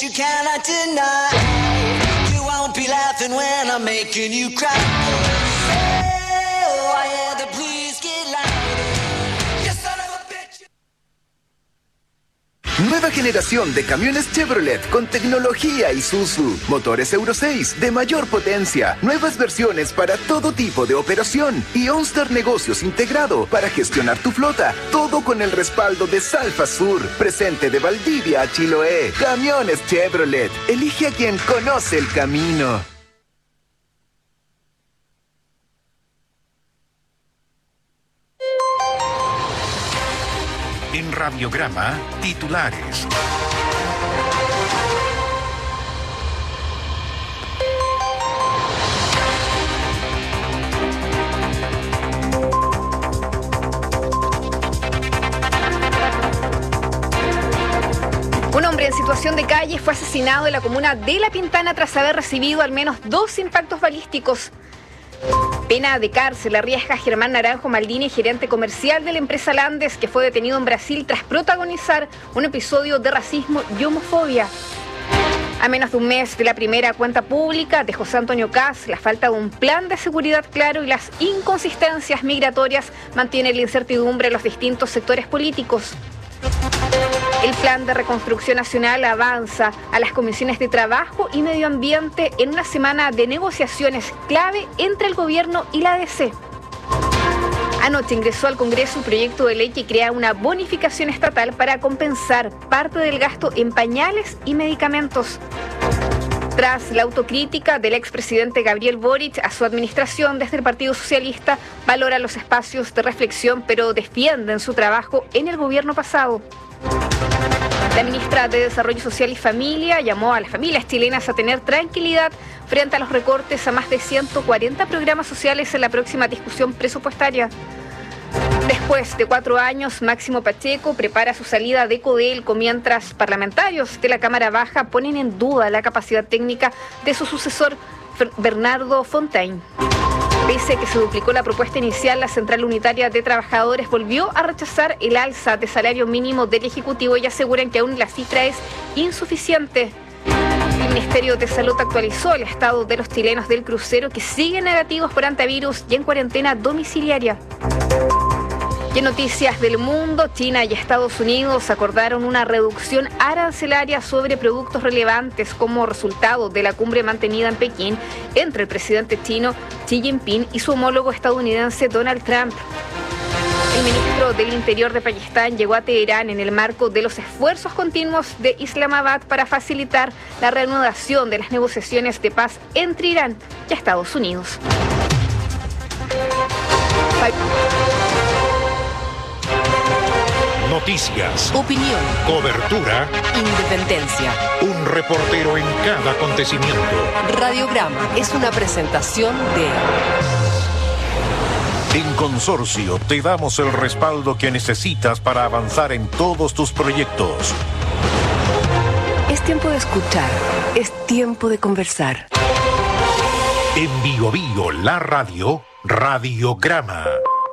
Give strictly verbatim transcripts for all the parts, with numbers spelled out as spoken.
you cannot deny. You won't be laughing when I'm making you cry. Oh, I had to please get louder. You son of a bitch. Nueva generación de camiones Chevrolet con tecnología Isuzu. Motores Euro seis de mayor potencia. Nuevas versiones para todo tipo de operación. Y OnStar Negocios integrado para gestionar tu flota. Todo con el respaldo de Salfa Sur. Presente de Valdivia a Chiloé. Camiones Chevrolet. Elige a quien conoce el camino. En Radiograma, titulares. Un hombre en situación de calle fue asesinado en la comuna de La Pintana tras haber recibido al menos dos impactos balísticos. Pena de cárcel arriesga Germán Naranjo Maldini, gerente comercial de la empresa Landes, que fue detenido en Brasil tras protagonizar un episodio de racismo y homofobia. A menos de un mes de la primera cuenta pública de José Antonio Kast, la falta de un plan de seguridad claro y las inconsistencias migratorias mantienen la incertidumbre en los distintos sectores políticos. El plan de reconstrucción nacional avanza a las comisiones de Trabajo y Medio Ambiente en una semana de negociaciones clave entre el gobierno y la A D C. Anoche ingresó al Congreso un proyecto de ley que crea una bonificación estatal para compensar parte del gasto en pañales y medicamentos. Tras la autocrítica del expresidente Gabriel Boric a su administración, desde el Partido Socialista valora los espacios de reflexión, pero defienden su trabajo en el gobierno pasado. La ministra de Desarrollo Social y Familia llamó a las familias chilenas a tener tranquilidad frente a los recortes a más de ciento cuarenta programas sociales en la próxima discusión presupuestaria. Después de cuatro años, Máximo Pacheco prepara su salida de Codelco, mientras parlamentarios de la Cámara Baja ponen en duda la capacidad técnica de su sucesor, Bernardo Fontaine. Pese a que se duplicó la propuesta inicial, la Central Unitaria de Trabajadores volvió a rechazar el alza de salario mínimo del Ejecutivo y aseguran que aún la cifra es insuficiente. El Ministerio de Salud actualizó el estado de los chilenos del crucero que siguen negativos por antivirus y en cuarentena domiciliaria. Y en noticias del mundo, China y Estados Unidos acordaron una reducción arancelaria sobre productos relevantes como resultado de la cumbre mantenida en Pekín entre el presidente chino Xi Jinping y su homólogo estadounidense Donald Trump. El ministro del Interior de Pakistán llegó a Teherán en el marco de los esfuerzos continuos de Islamabad para facilitar la reanudación de las negociaciones de paz entre Irán y Estados Unidos. Noticias, opinión, cobertura, independencia. Un reportero en cada acontecimiento. Radiograma es una presentación de... En Consorcio te damos el respaldo que necesitas para avanzar en todos tus proyectos. Es tiempo de escuchar, es tiempo de conversar. En Bio Bio, la radio, Radiograma.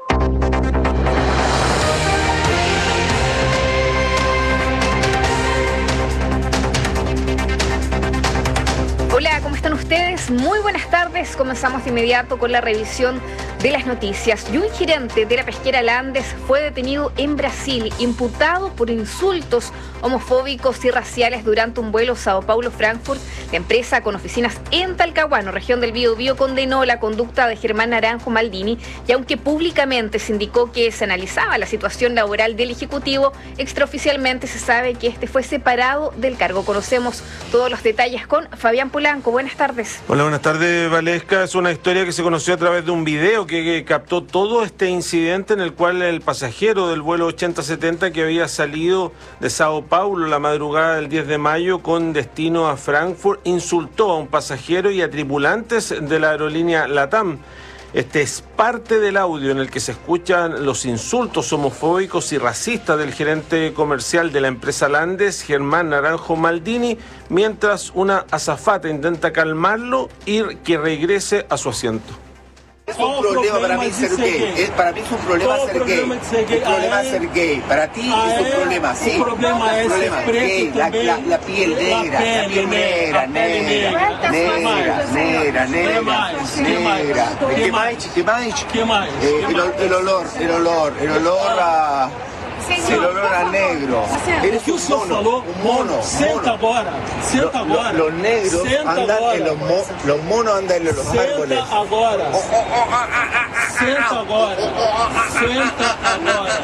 Hola, ¿cómo están ustedes? Muy buenas tardes. Comenzamos de inmediato con la revisión de las noticias. Y un gerente de la pesquera Landes fue detenido en Brasil, imputado por insultos homofóbicos y raciales durante un vuelo Sao Paulo-Frankfurt. La empresa, con oficinas en Talcahuano, región del Biobío, condenó la conducta de Germán Naranjo Maldini, y aunque públicamente se indicó que se analizaba la situación laboral del ejecutivo, extraoficialmente se sabe que este fue separado del cargo. Conocemos todos los detalles con Fabián Polanco. Buenas tardes. Hola, buenas tardes, Valesca. Es una historia que se conoció a través de un video que, que captó todo este incidente en el cual el pasajero del vuelo ochenta setenta que había salido de Sao Paulo la madrugada del diez de mayo con destino a Frankfurt insultó a un pasajero y a tripulantes de la aerolínea LATAM. Este es parte del audio en el que se escuchan los insultos homofóbicos y racistas del gerente comercial de la empresa Landes, Germán Naranjo Maldini, mientras una azafata intenta calmarlo y que regrese a su asiento. Es un problema para mí ser gay. Es, para mí es un problema ser gay. Un problema ser gay. Para ti es un problema, sí. Un problema es gay. La, la, la piel negra, la piel negra, negra, negra, negra, negra, negra. ¿Qué más? ¿Qué más? ¿Qué más? El olor, el olor, el olor a... Se lo olor a negro. Eres un mono, un mono. Senta agora, senta agora. Los negros andan en los monos, los monos andan en los árboles. Senta agora. Senta agora. Senta agora.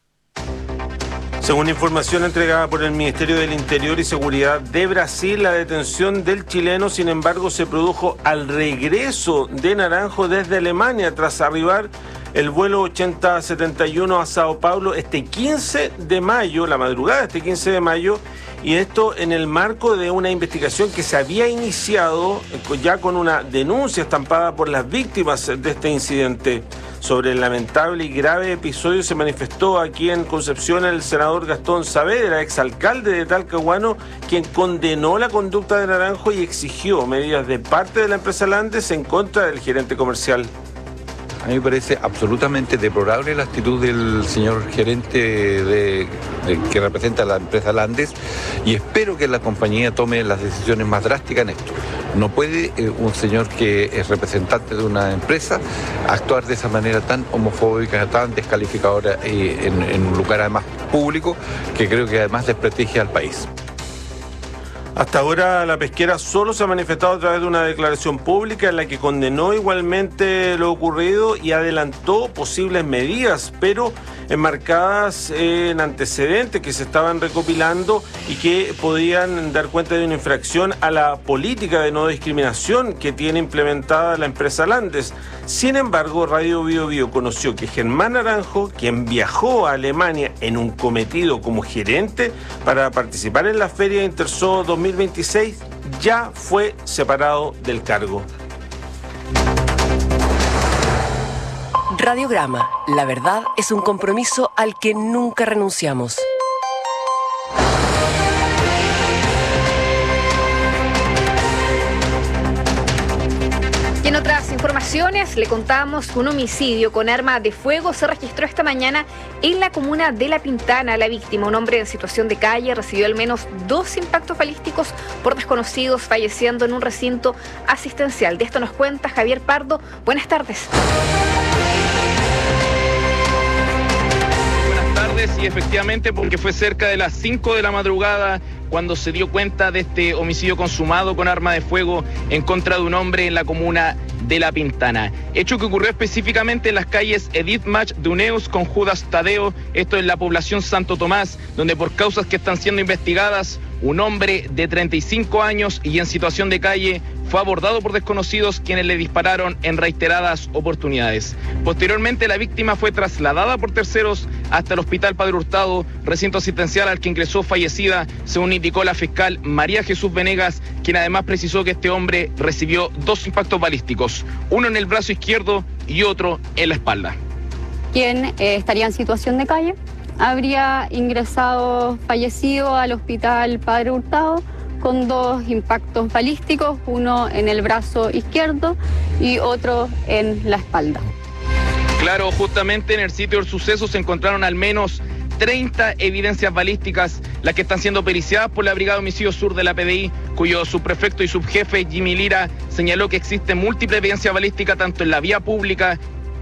Según información entregada por el Ministerio del Interior y Seguridad de Brasil, la detención del chileno, sin embargo, se produjo al regreso de Naranjo desde Alemania tras arribar el vuelo ochenta setenta y uno a Sao Paulo este quince de mayo, la madrugada de este quince de mayo, y esto en el marco de una investigación que se había iniciado ya con una denuncia estampada por las víctimas de este incidente. Sobre el lamentable y grave episodio se manifestó aquí en Concepción el senador Gastón Saavedra, exalcalde de Talcahuano, quien condenó la conducta de Naranjo y exigió medidas de parte de la empresa Landes en contra del gerente comercial. A mí me parece absolutamente deplorable la actitud del señor gerente de, de, que representa a la empresa Landes, y espero que la compañía tome las decisiones más drásticas en esto. No puede eh, un señor que es representante de una empresa actuar de esa manera tan homofóbica, tan descalificadora eh, en, en un lugar además público, que creo que además desprestigia al país. Hasta ahora la pesquera solo se ha manifestado a través de una declaración pública en la que condenó igualmente lo ocurrido y adelantó posibles medidas, pero enmarcadas en antecedentes que se estaban recopilando y que podían dar cuenta de una infracción a la política de no discriminación que tiene implementada la empresa Landes. Sin embargo, Radio Bio Bio conoció que Germán Naranjo, quien viajó a Alemania en un cometido como gerente para participar en la Feria Interso dos mil veintiséis, ya fue separado del cargo. Radiograma, la verdad es un compromiso al que nunca renunciamos. En otras informaciones, le contamos que un homicidio con arma de fuego se registró esta mañana en la comuna de La Pintana. La víctima, un hombre en situación de calle, recibió al menos dos impactos balísticos por desconocidos, falleciendo en un recinto asistencial. De esto nos cuenta Javier Pardo. Buenas tardes. Buenas tardes, y efectivamente, porque fue cerca de las cinco de la madrugada cuando se dio cuenta de este homicidio consumado con arma de fuego en contra de un hombre en la comuna de La Pintana. Hecho que ocurrió específicamente en las calles Edith Mach Duneus con Judas Tadeo, esto en la población Santo Tomás, donde por causas que están siendo investigadas, un hombre de treinta y cinco años y en situación de calle fue abordado por desconocidos quienes le dispararon en reiteradas oportunidades. Posteriormente, la víctima fue trasladada por terceros hasta el Hospital Padre Hurtado, recinto asistencial al que ingresó fallecida, según indicó la fiscal María Jesús Venegas, quien además precisó que este hombre recibió dos impactos balísticos, uno en el brazo izquierdo y otro en la espalda. Quien eh, estaría en situación de calle habría ingresado fallecido al Hospital Padre Hurtado con dos impactos balísticos, uno en el brazo izquierdo y otro en la espalda. Claro, justamente en el sitio del suceso se encontraron al menos treinta evidencias balísticas, las que están siendo periciadas por la Brigada de Homicidio Sur de la P D I, cuyo subprefecto y subjefe Jimmy Lira señaló que existe múltiple evidencia balística tanto en la vía pública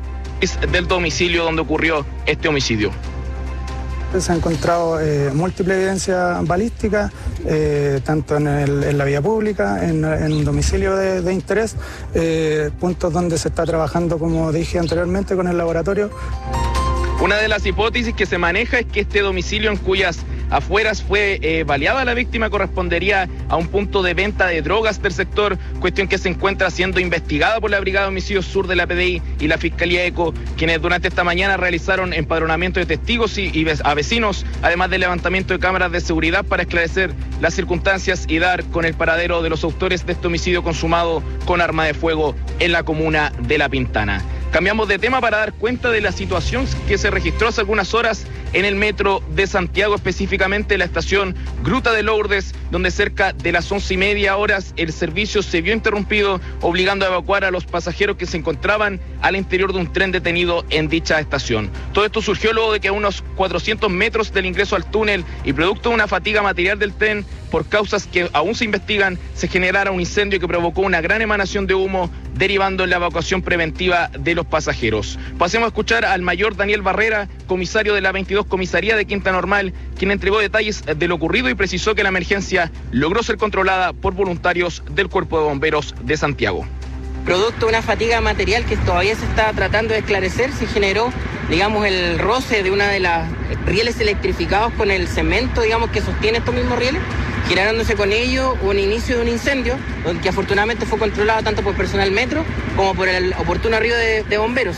del domicilio donde ocurrió este homicidio. Se ha encontrado eh, múltiple evidencia balística, eh, tanto en, el, en la vía pública, en, en un domicilio de, de interés, eh, puntos donde se está trabajando, como dije anteriormente, con el laboratorio. Una de las hipótesis que se maneja es que este domicilio en cuyas afueras fue eh, baleada la víctima correspondería a un punto de venta de drogas del sector, cuestión que se encuentra siendo investigada por la Brigada de Homicidios Sur de la P D I y la Fiscalía ECO, quienes durante esta mañana realizaron empadronamiento de testigos y, y a vecinos, además del levantamiento de cámaras de seguridad para esclarecer las circunstancias y dar con el paradero de los autores de este homicidio consumado con arma de fuego en la comuna de La Pintana. Cambiamos de tema para dar cuenta de la situación que se registró hace algunas horas en el metro de Santiago, específicamente la estación Gruta de Lourdes, donde cerca de las once y media horas el servicio se vio interrumpido, obligando a evacuar a los pasajeros que se encontraban al interior de un tren detenido en dicha estación. Todo esto surgió luego de que a unos cuatrocientos metros del ingreso al túnel y producto de una fatiga material del tren, por causas que aún se investigan, se generara un incendio que provocó una gran emanación de humo, derivando en la evacuación preventiva de los pasajeros. Pasemos a escuchar al mayor Daniel Barrera, comisario de la veintidós Comisaría de Quinta Normal, quien entregó detalles de lo ocurrido y precisó que la emergencia logró ser controlada por voluntarios del Cuerpo de Bomberos de Santiago. Producto de una fatiga material que todavía se está tratando de esclarecer, se generó, digamos, el roce de una de las rieles electrificados con el cemento, digamos, que sostiene estos mismos rieles, generándose con ello un inicio de un incendio, que afortunadamente fue controlado tanto por personal metro como por el oportuno arribo de, de bomberos.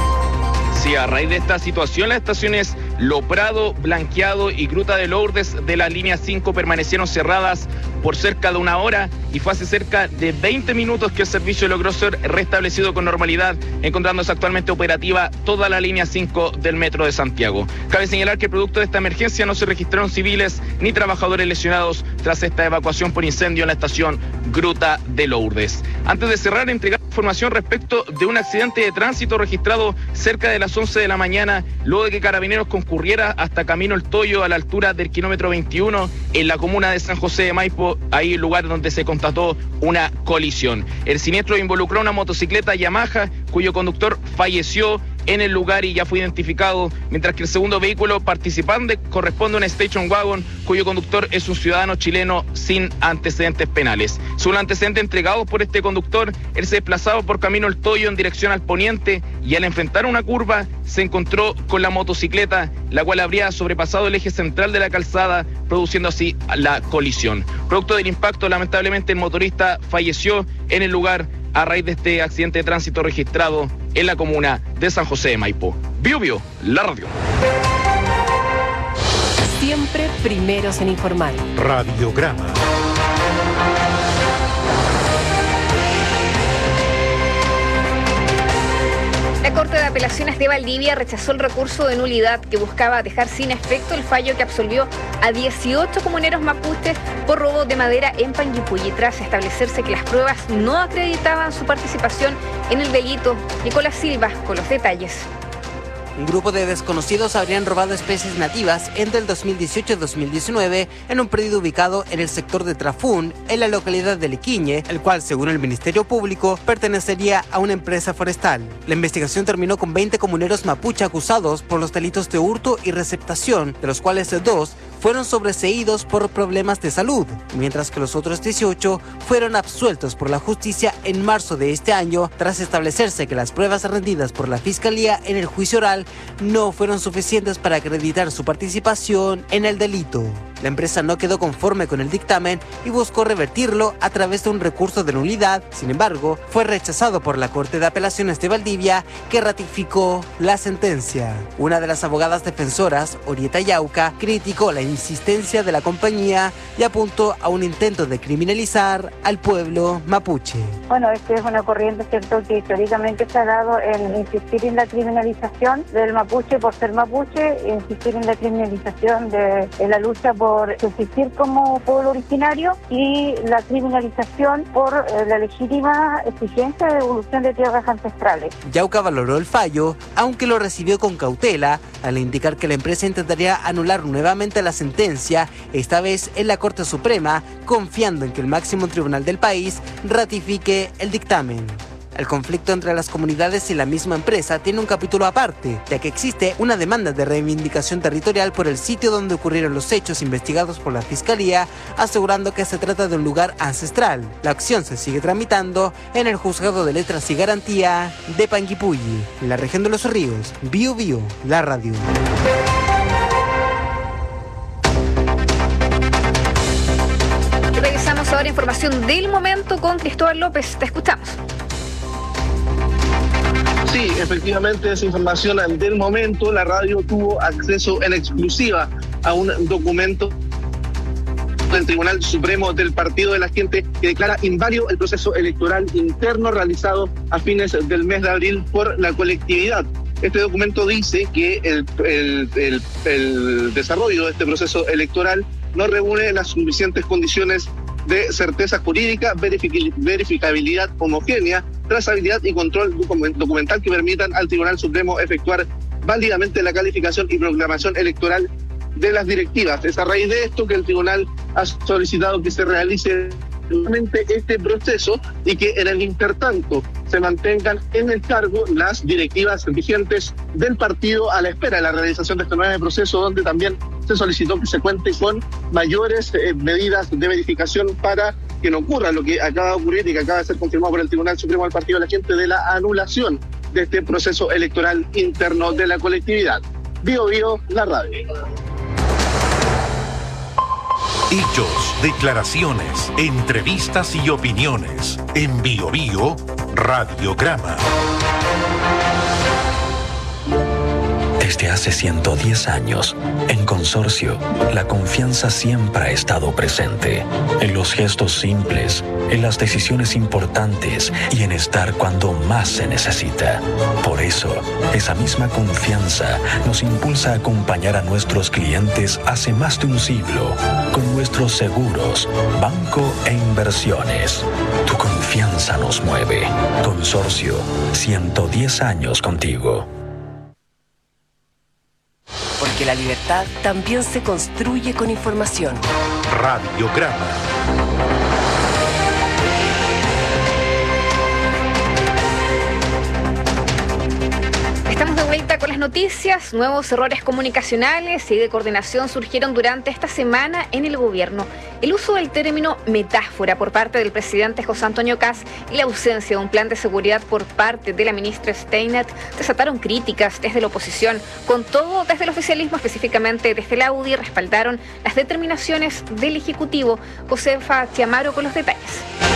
Sí, a raíz de esta situación, las estaciones Lo Prado, Blanqueado y Gruta de Lourdes de la línea cinco permanecieron cerradas por cerca de una hora y fue hace cerca de veinte minutos que el servicio logró ser restablecido con normalidad, encontrándose actualmente operativa toda la línea cinco del metro de Santiago. Cabe señalar que producto de esta emergencia no se registraron civiles ni trabajadores lesionados tras esta evacuación por incendio en la estación Gruta de Lourdes. Antes de cerrar, entregar información respecto de un accidente de tránsito registrado cerca de las once de la mañana, luego de que Carabineros concurriera hasta Camino El Toyo a la altura del kilómetro veintiuno en la comuna de San José de Maipo, ahí el lugar donde se constató una colisión. El siniestro involucró una motocicleta Yamaha cuyo conductor falleció en el lugar y ya fue identificado, mientras que el segundo vehículo participante corresponde a una station wagon cuyo conductor es un ciudadano chileno sin antecedentes penales. Según antecedentes entregados por este conductor, él se desplazaba por Camino El Toyo en dirección al poniente y al enfrentar una curva se encontró con la motocicleta, la cual habría sobrepasado el eje central de la calzada, produciendo así la colisión. Producto del impacto, lamentablemente el motorista falleció en el lugar a raíz de este accidente de tránsito registrado en la comuna de San José de Maipo. Bio Bio, la radio. Siempre primeros en informar. Radiograma. La Corte de Apelaciones de Valdivia rechazó el recurso de nulidad que buscaba dejar sin efecto el fallo que absolvió a dieciocho comuneros mapuches por robo de madera en Panguipulli, tras establecerse que las pruebas no acreditaban su participación en el delito. Nicolás Silva con los detalles. Un grupo de desconocidos habrían robado especies nativas entre el dos mil dieciocho y dos mil diecinueve en un predio ubicado en el sector de Trafún, en la localidad de Liquiñe, el cual, según el Ministerio Público, pertenecería a una empresa forestal. La investigación terminó con veinte comuneros mapuche acusados por los delitos de hurto y receptación, de los cuales dos fueron sobreseídos por problemas de salud, mientras que los otros dieciocho fueron absueltos por la justicia en marzo de este año, tras establecerse que las pruebas rendidas por la Fiscalía en el juicio oral no fueron suficientes para acreditar su participación en el delito. La empresa no quedó conforme con el dictamen y buscó revertirlo a través de un recurso de nulidad. Sin embargo, fue rechazado por la Corte de Apelaciones de Valdivia, que ratificó la sentencia. Una de las abogadas defensoras, Orieta Yauca, criticó la insistencia de la compañía y apuntó a un intento de criminalizar al pueblo mapuche. Bueno, esta es una corriente, cierto, que históricamente se ha dado en insistir en la criminalización del mapuche por ser mapuche, insistir en la criminalización de en la lucha por subsistir como pueblo originario y la criminalización por eh, la legítima exigencia de devolución de tierras ancestrales. Yauca valoró el fallo, aunque lo recibió con cautela, al indicar que la empresa intentaría anular nuevamente la sentencia, esta vez en la Corte Suprema, confiando en que el máximo tribunal del país ratifique el dictamen. El conflicto entre las comunidades y la misma empresa tiene un capítulo aparte, ya que existe una demanda de reivindicación territorial por el sitio donde ocurrieron los hechos investigados por la Fiscalía, asegurando que se trata de un lugar ancestral. La acción se sigue tramitando en el Juzgado de Letras y Garantía de Panguipulli, en la región de Los Ríos. Bio Bio, la radio. Revisamos ahora información del momento con Cristóbal López. Te escuchamos. Sí, efectivamente, esa información del momento. La radio tuvo acceso en exclusiva a un documento del Tribunal Supremo del Partido de la Gente que declara inválido el proceso electoral interno realizado a fines del mes de abril por la colectividad. Este documento dice que el, el, el, el desarrollo de este proceso electoral no reúne las suficientes condiciones de certeza jurídica, verific- verificabilidad homogénea, trazabilidad y control documental que permitan al Tribunal Supremo efectuar válidamente la calificación y proclamación electoral de las directivas. Es a raíz de esto que el tribunal ha solicitado que se realice este proceso y que en el intertanto se mantengan en el cargo las directivas vigentes del partido a la espera de la realización de este nuevo proceso, donde también se solicitó que se cuente con mayores eh, medidas de verificación para que no ocurra lo que acaba de ocurrir y que acaba de ser confirmado por el Tribunal Supremo del Partido de la Gente, de la anulación de este proceso electoral interno de la colectividad. Bio Bio, la radio. Hechos, declaraciones, entrevistas y opiniones. En Bio Bio, Radiograma. Desde hace ciento diez años, en Consorcio, la confianza siempre ha estado presente. En los gestos simples, en las decisiones importantes y en estar cuando más se necesita. Por eso, esa misma confianza nos impulsa a acompañar a nuestros clientes hace más de un siglo con nuestros seguros, banco e inversiones. Tu confianza nos mueve. Consorcio, ciento diez años contigo. Porque la libertad también se construye con información. Radiograma. Estamos de vuelta con las noticias. Nuevos errores comunicacionales y de coordinación surgieron durante esta semana en el gobierno. El uso del término metáfora por parte del presidente José Antonio Kast y la ausencia de un plan de seguridad por parte de la ministra Steinert desataron críticas desde la oposición. Con todo, desde el oficialismo, específicamente desde la U D I, respaldaron las determinaciones del Ejecutivo. Josefa Chiamaro con los detalles.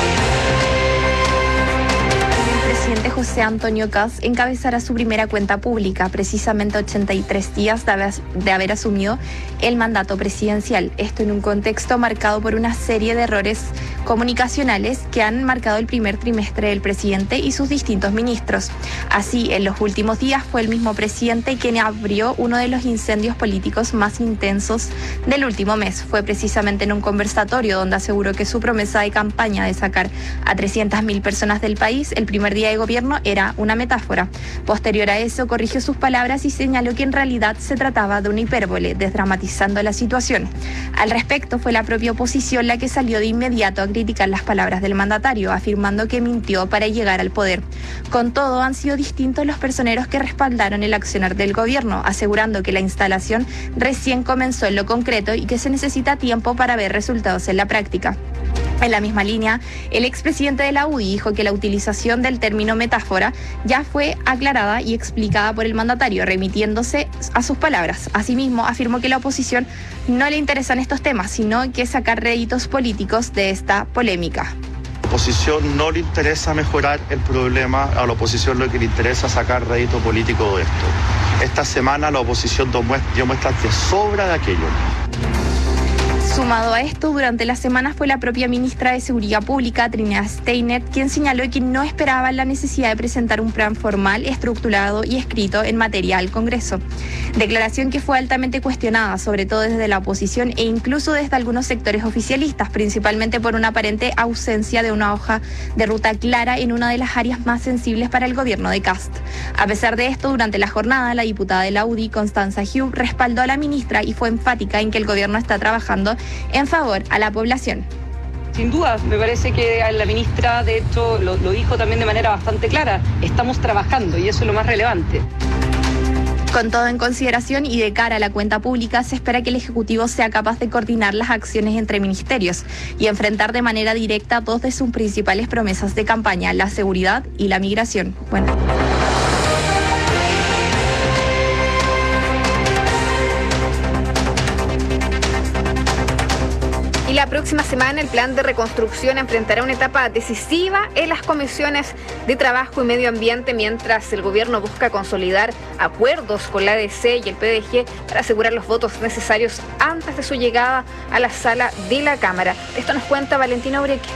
El presidente José Antonio Kast encabezará su primera cuenta pública, precisamente ochenta y tres días de haber, de haber asumido el mandato presidencial. Esto en un contexto marcado por una serie de errores comunicacionales que han marcado el primer trimestre del presidente y sus distintos ministros. Así, en los últimos días fue el mismo presidente quien abrió uno de los incendios políticos más intensos del último mes. Fue precisamente en un conversatorio donde aseguró que su promesa de campaña de sacar a trescientas mil personas del país el primer día de gobierno era una metáfora. Posterior a eso, corrigió sus palabras y señaló que en realidad se trataba de una hipérbole, desdramatizando la situación. Al respecto, fue la propia oposición la que salió de inmediato a criticar las palabras del mandatario, afirmando que mintió para llegar al poder. Con todo, han sido distintos los personeros que respaldaron el accionar del gobierno, asegurando que la instalación recién comenzó en lo concreto y que se necesita tiempo para ver resultados en la práctica. En la misma línea, el expresidente de la U D I dijo que la utilización del término metáfora ya fue aclarada y explicada por el mandatario, remitiéndose a sus palabras. Asimismo, afirmó que la oposición no le interesan estos temas, sino que sacar réditos políticos de esta polémica. A la oposición no le interesa mejorar el problema, a la oposición lo que le interesa es sacar rédito político de esto. Esta semana la oposición dio muestras de sobra de aquello. Sumado a esto, durante la semana fue la propia ministra de Seguridad Pública, Trinidad Steinert, quien señaló que no esperaba la necesidad de presentar un plan formal, estructurado y escrito en materia al Congreso. Declaración que fue altamente cuestionada, sobre todo desde la oposición e incluso desde algunos sectores oficialistas, principalmente por una aparente ausencia de una hoja de ruta clara en una de las áreas más sensibles para el gobierno de Kast. A pesar de esto, durante la jornada, la diputada de la U D I, Constanza Hugh, respaldó a la ministra y fue enfática en que el gobierno está trabajando en favor a la población. Sin duda, me parece que la ministra de hecho lo, lo dijo también de manera bastante clara, estamos trabajando y eso es lo más relevante. Con todo en consideración y de cara a la cuenta pública, se espera que el Ejecutivo sea capaz de coordinar las acciones entre ministerios y enfrentar de manera directa dos de sus principales promesas de campaña, la seguridad y la migración. Bueno. Y la próxima semana el plan de reconstrucción enfrentará una etapa decisiva en las comisiones de Trabajo y Medio Ambiente, mientras el gobierno busca consolidar acuerdos con la A D C y el P D G para asegurar los votos necesarios antes de su llegada a la sala de la Cámara. Esto nos cuenta Valentina Obreque.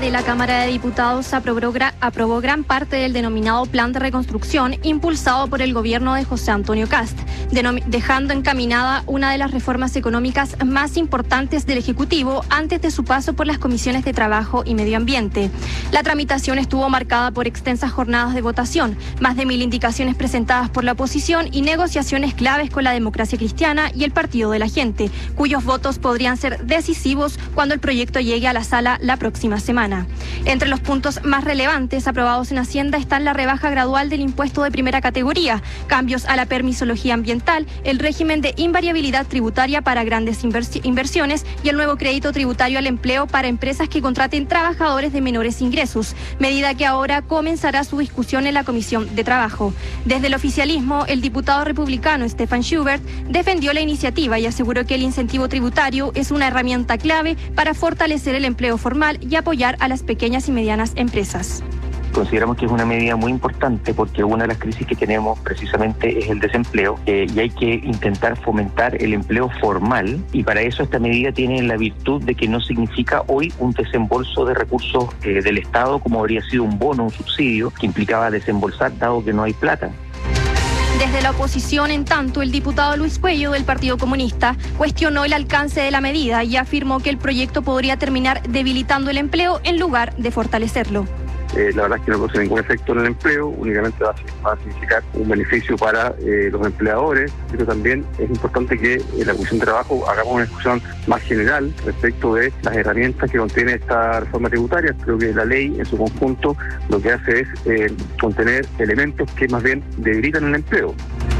tarde, la Cámara de Diputados aprobó, aprobó gran parte del denominado Plan de Reconstrucción impulsado por el gobierno de José Antonio Kast, dejando encaminada una de las reformas económicas más importantes del Ejecutivo antes de su paso por las comisiones de Trabajo y Medio Ambiente. La tramitación estuvo marcada por extensas jornadas de votación, más de mil indicaciones presentadas por la oposición y negociaciones claves con la Democracia Cristiana y el Partido de la Gente, cuyos votos podrían ser decisivos cuando el proyecto llegue a la sala la próxima semana. Entre los puntos más relevantes aprobados en Hacienda están la rebaja gradual del impuesto de primera categoría, cambios a la permisología ambiental, el régimen de invariabilidad tributaria para grandes inversi- inversiones y el nuevo crédito tributario al empleo para empresas que contraten trabajadores de menores ingresos, medida que ahora comenzará su discusión en la Comisión de Trabajo. Desde el oficialismo, el diputado republicano Stefan Schubert defendió la iniciativa y aseguró que el incentivo tributario es una herramienta clave para fortalecer el empleo formal y apoyar a las pequeñas y medianas empresas. Consideramos que es una medida muy importante porque una de las crisis que tenemos precisamente es el desempleo eh, y hay que intentar fomentar el empleo formal, y para eso esta medida tiene la virtud de que no significa hoy un desembolso de recursos eh, del Estado como habría sido un bono, un subsidio que implicaba desembolsar dado que no hay plata. Desde la oposición, en tanto, el diputado Luis Cuello del Partido Comunista cuestionó el alcance de la medida y afirmó que el proyecto podría terminar debilitando el empleo en lugar de fortalecerlo. Eh, la verdad es que no produce ningún efecto en el empleo, únicamente va a, va a significar un beneficio para eh, los empleadores, pero también es importante que en la Comisión de Trabajo hagamos una discusión más general respecto de las herramientas que contiene esta reforma tributaria. Creo que la ley en su conjunto lo que hace es eh, contener elementos que más bien debilitan el empleo.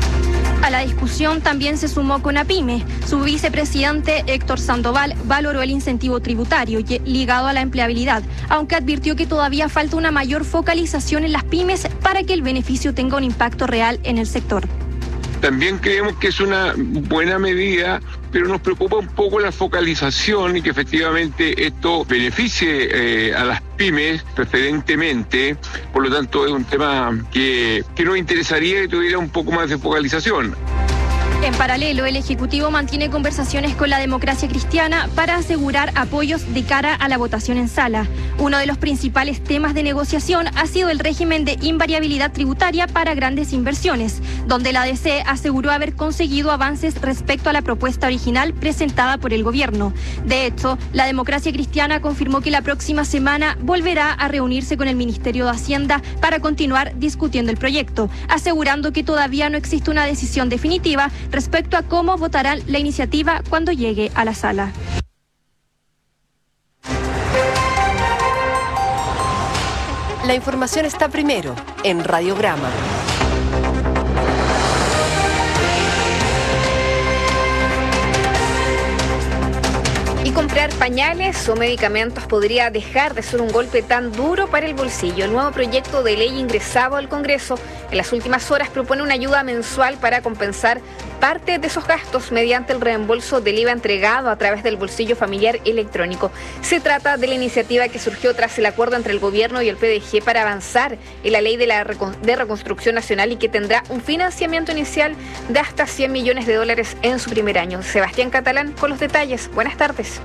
A la discusión también se sumó CONAPYME. Su vicepresidente Héctor Sandoval valoró el incentivo tributario ligado a la empleabilidad, aunque advirtió que todavía falta una mayor focalización en las pymes para que el beneficio tenga un impacto real en el sector. También creemos que es una buena medida, pero nos preocupa un poco la focalización y que efectivamente esto beneficie eh, a las pymes preferentemente. Por lo tanto, es un tema que, que nos interesaría que tuviera un poco más de focalización. En paralelo, el Ejecutivo mantiene conversaciones con la Democracia Cristiana para asegurar apoyos de cara a la votación en sala. Uno de los principales temas de negociación ha sido el régimen de invariabilidad tributaria para grandes inversiones, donde la D C aseguró haber conseguido avances respecto a la propuesta original presentada por el gobierno. De hecho, la Democracia Cristiana confirmó que la próxima semana volverá a reunirse con el Ministerio de Hacienda para continuar discutiendo el proyecto, asegurando que todavía no existe una decisión definitiva respecto a cómo votarán la iniciativa cuando llegue a la sala. La información está primero en Radiograma. Y comprar pañales o medicamentos podría dejar de ser un golpe tan duro para el bolsillo. El nuevo proyecto de ley ingresado al Congreso en las últimas horas propone una ayuda mensual para compensar parte de esos gastos mediante el reembolso del I V A entregado a través del bolsillo familiar electrónico. Se trata de la iniciativa que surgió tras el acuerdo entre el gobierno y el P D G para avanzar en la ley de, la recon- de reconstrucción nacional y que tendrá un financiamiento inicial de hasta cien millones de dólares en su primer año. Sebastián Catalán con los detalles. Buenas tardes.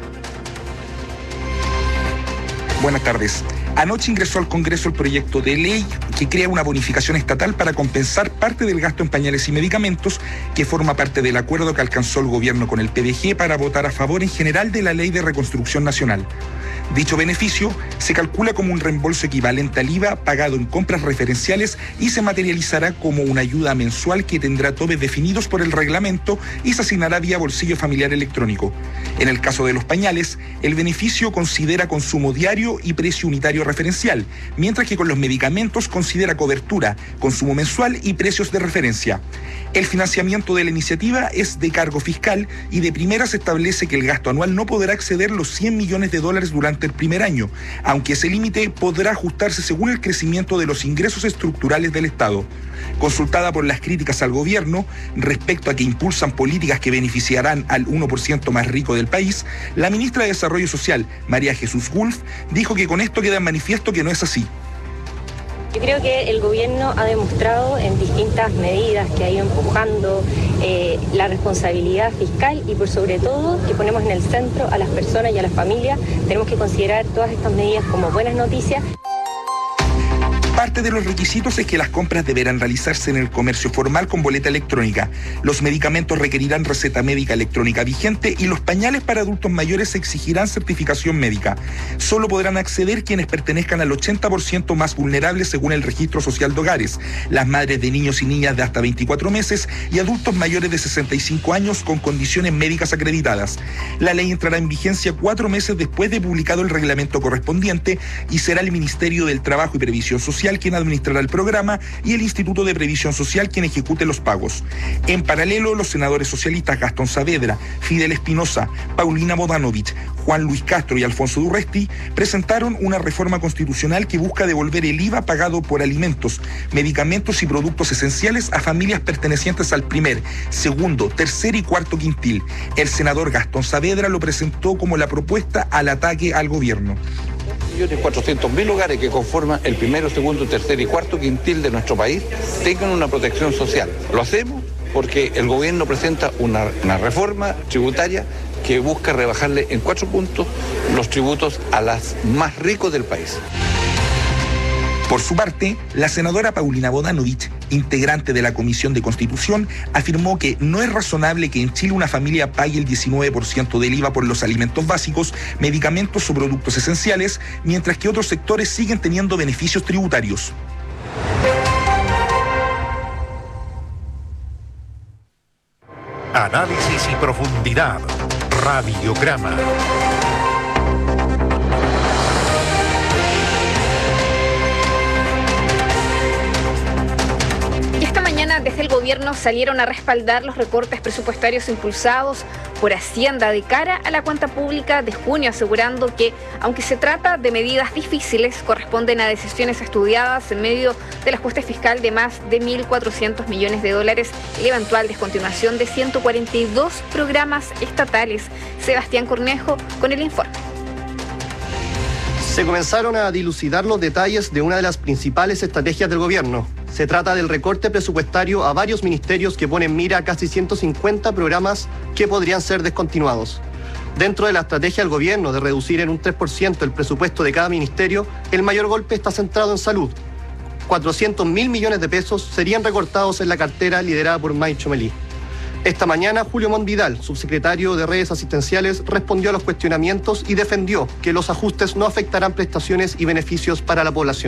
Buenas tardes. Anoche ingresó al Congreso el proyecto de ley que crea una bonificación estatal para compensar parte del gasto en pañales y medicamentos que forma parte del acuerdo que alcanzó el gobierno con el P D G para votar a favor en general de la Ley de Reconstrucción Nacional. Dicho beneficio se calcula como un reembolso equivalente al I V A pagado en compras referenciales y se materializará como una ayuda mensual que tendrá topes definidos por el reglamento y se asignará vía bolsillo familiar electrónico. En el caso de los pañales, el beneficio considera consumo diario y precio unitario referencial, mientras que con los medicamentos considera cobertura, consumo mensual y precios de referencia. El financiamiento de la iniciativa es de cargo fiscal y de primera se establece que el gasto anual no podrá exceder los cien millones de dólares durante el primer año, aunque ese límite podrá ajustarse según el crecimiento de los ingresos estructurales del Estado. Consultada por las críticas al gobierno respecto a que impulsan políticas que beneficiarán al uno por ciento más rico del país, la ministra de Desarrollo Social, María Jesús Wolf, dijo que con esto queda en manifiesto que no es así. Yo creo que el gobierno ha demostrado en distintas medidas que ha ido empujando eh, la responsabilidad fiscal y por sobre todo que ponemos en el centro a las personas y a las familias. Tenemos que considerar todas estas medidas como buenas noticias. Parte de los requisitos es que las compras deberán realizarse en el comercio formal con boleta electrónica. Los medicamentos requerirán receta médica electrónica vigente y los pañales para adultos mayores exigirán certificación médica. Solo podrán acceder quienes pertenezcan al ochenta por ciento más vulnerable según el Registro Social de Hogares, las madres de niños y niñas de hasta veinticuatro meses y adultos mayores de sesenta y cinco años con condiciones médicas acreditadas. La ley entrará en vigencia cuatro meses después de publicado el reglamento correspondiente y será el Ministerio del Trabajo y Previsión Social quien administrará el programa y el Instituto de Previsión Social quien ejecute los pagos. En paralelo, los senadores socialistas Gastón Saavedra, Fidel Espinosa, Paulina Bodanovich, Juan Luis Castro y Alfonso Durresti presentaron una reforma constitucional que busca devolver el I V A pagado por alimentos, medicamentos y productos esenciales a familias pertenecientes al primer, segundo, tercer y cuarto quintil. El senador Gastón Saavedra lo presentó como la propuesta al ataque al gobierno. millones cuatrocientos mil hogares que conforman el primero, segundo, tercer y cuarto quintil de nuestro país tengan una protección social. Lo hacemos porque el gobierno presenta una, una reforma tributaria que busca rebajarle en cuatro puntos los tributos a los más ricos del país. Por su parte, la senadora Paulina Bodanovich, integrante de la Comisión de Constitución, afirmó que no es razonable que en Chile una familia pague el diecinueve por ciento del I V A por los alimentos básicos, medicamentos o productos esenciales, mientras que otros sectores siguen teniendo beneficios tributarios. Análisis y profundidad. Radiograma. Desde el gobierno salieron a respaldar los recortes presupuestarios impulsados por Hacienda de cara a la cuenta pública de junio, asegurando que, aunque se trata de medidas difíciles, corresponden a decisiones estudiadas en medio del ajuste fiscal de más de mil cuatrocientos millones de dólares y la eventual descontinuación de ciento cuarenta y dos programas estatales. Sebastián Cornejo con el informe. Se comenzaron a dilucidar los detalles de una de las principales estrategias del gobierno. Se trata del recorte presupuestario a varios ministerios que ponen mira a casi ciento cincuenta programas que podrían ser descontinuados. Dentro de la estrategia del gobierno de reducir en un tres por ciento el presupuesto de cada ministerio, el mayor golpe está centrado en salud. cuatrocientos mil millones de pesos serían recortados en la cartera liderada por May Chomelí. Esta mañana, Julio Montt Vidal, subsecretario de Redes Asistenciales, respondió a los cuestionamientos y defendió que los ajustes no afectarán prestaciones y beneficios para la población.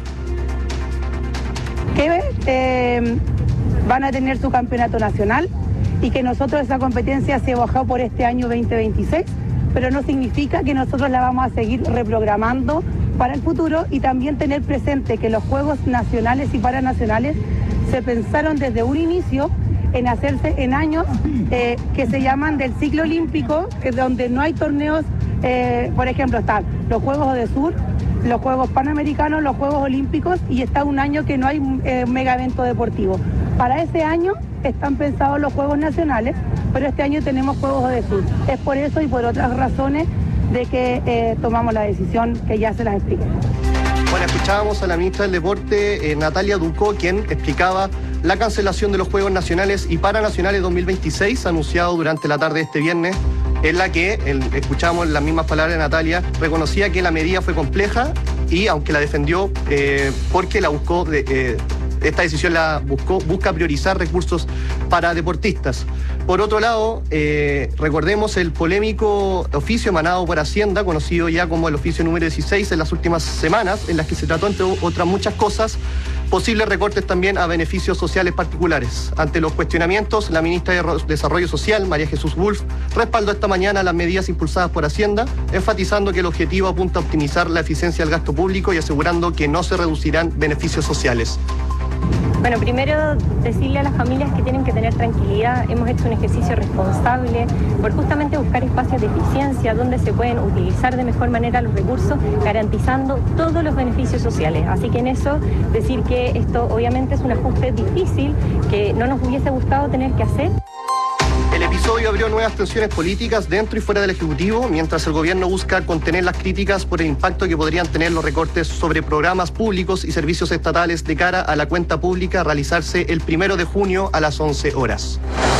que eh, van a tener su campeonato nacional y que nosotros esa competencia se bajó por este año veinte veintiséis, pero no significa que nosotros la vamos a seguir reprogramando para el futuro y también tener presente que los Juegos Nacionales y Paranacionales se pensaron desde un inicio en hacerse en años eh, que se llaman del ciclo olímpico, que donde no hay torneos, eh, por ejemplo, están los Juegos de Sur, los Juegos Panamericanos, los Juegos Olímpicos y está un año que no hay eh, mega evento deportivo. Para ese año están pensados los Juegos Nacionales, pero este año tenemos Juegos de Sur. Es por eso y por otras razones de que eh, tomamos la decisión que ya se las expliqué. Bueno, escuchábamos a la ministra del Deporte, eh, Natalia Ducó, quien explicaba la cancelación de los Juegos Nacionales y Paranacionales dos mil veintiséis, anunciado durante la tarde de este viernes, en la que, el, escuchamos las mismas palabras de Natalia, reconocía que la medida fue compleja y aunque la defendió eh, porque la buscó, de, eh, esta decisión la buscó, busca priorizar recursos para deportistas. Por otro lado, eh, recordemos el polémico oficio emanado por Hacienda, conocido ya como el oficio número dieciséis en las últimas semanas, en las que se trató, entre otras muchas cosas, posibles recortes también a beneficios sociales particulares. Ante los cuestionamientos, la ministra de Desarrollo Social, María Jesús Wolf, respaldó esta mañana las medidas impulsadas por Hacienda, enfatizando que el objetivo apunta a optimizar la eficiencia del gasto público y asegurando que no se reducirán beneficios sociales. Bueno, primero decirle a las familias que tienen que tener tranquilidad. Hemos hecho un ejercicio responsable por justamente buscar espacios de eficiencia donde se pueden utilizar de mejor manera los recursos, garantizando todos los beneficios sociales. Así que en eso, decir que esto obviamente es un ajuste difícil, que no nos hubiese gustado tener que hacer. El episodio episodio abrió nuevas tensiones políticas dentro y fuera del Ejecutivo, mientras el gobierno busca contener las críticas por el impacto que podrían tener los recortes sobre programas públicos y servicios estatales de cara a la cuenta pública a realizarse el primero de junio a las once horas.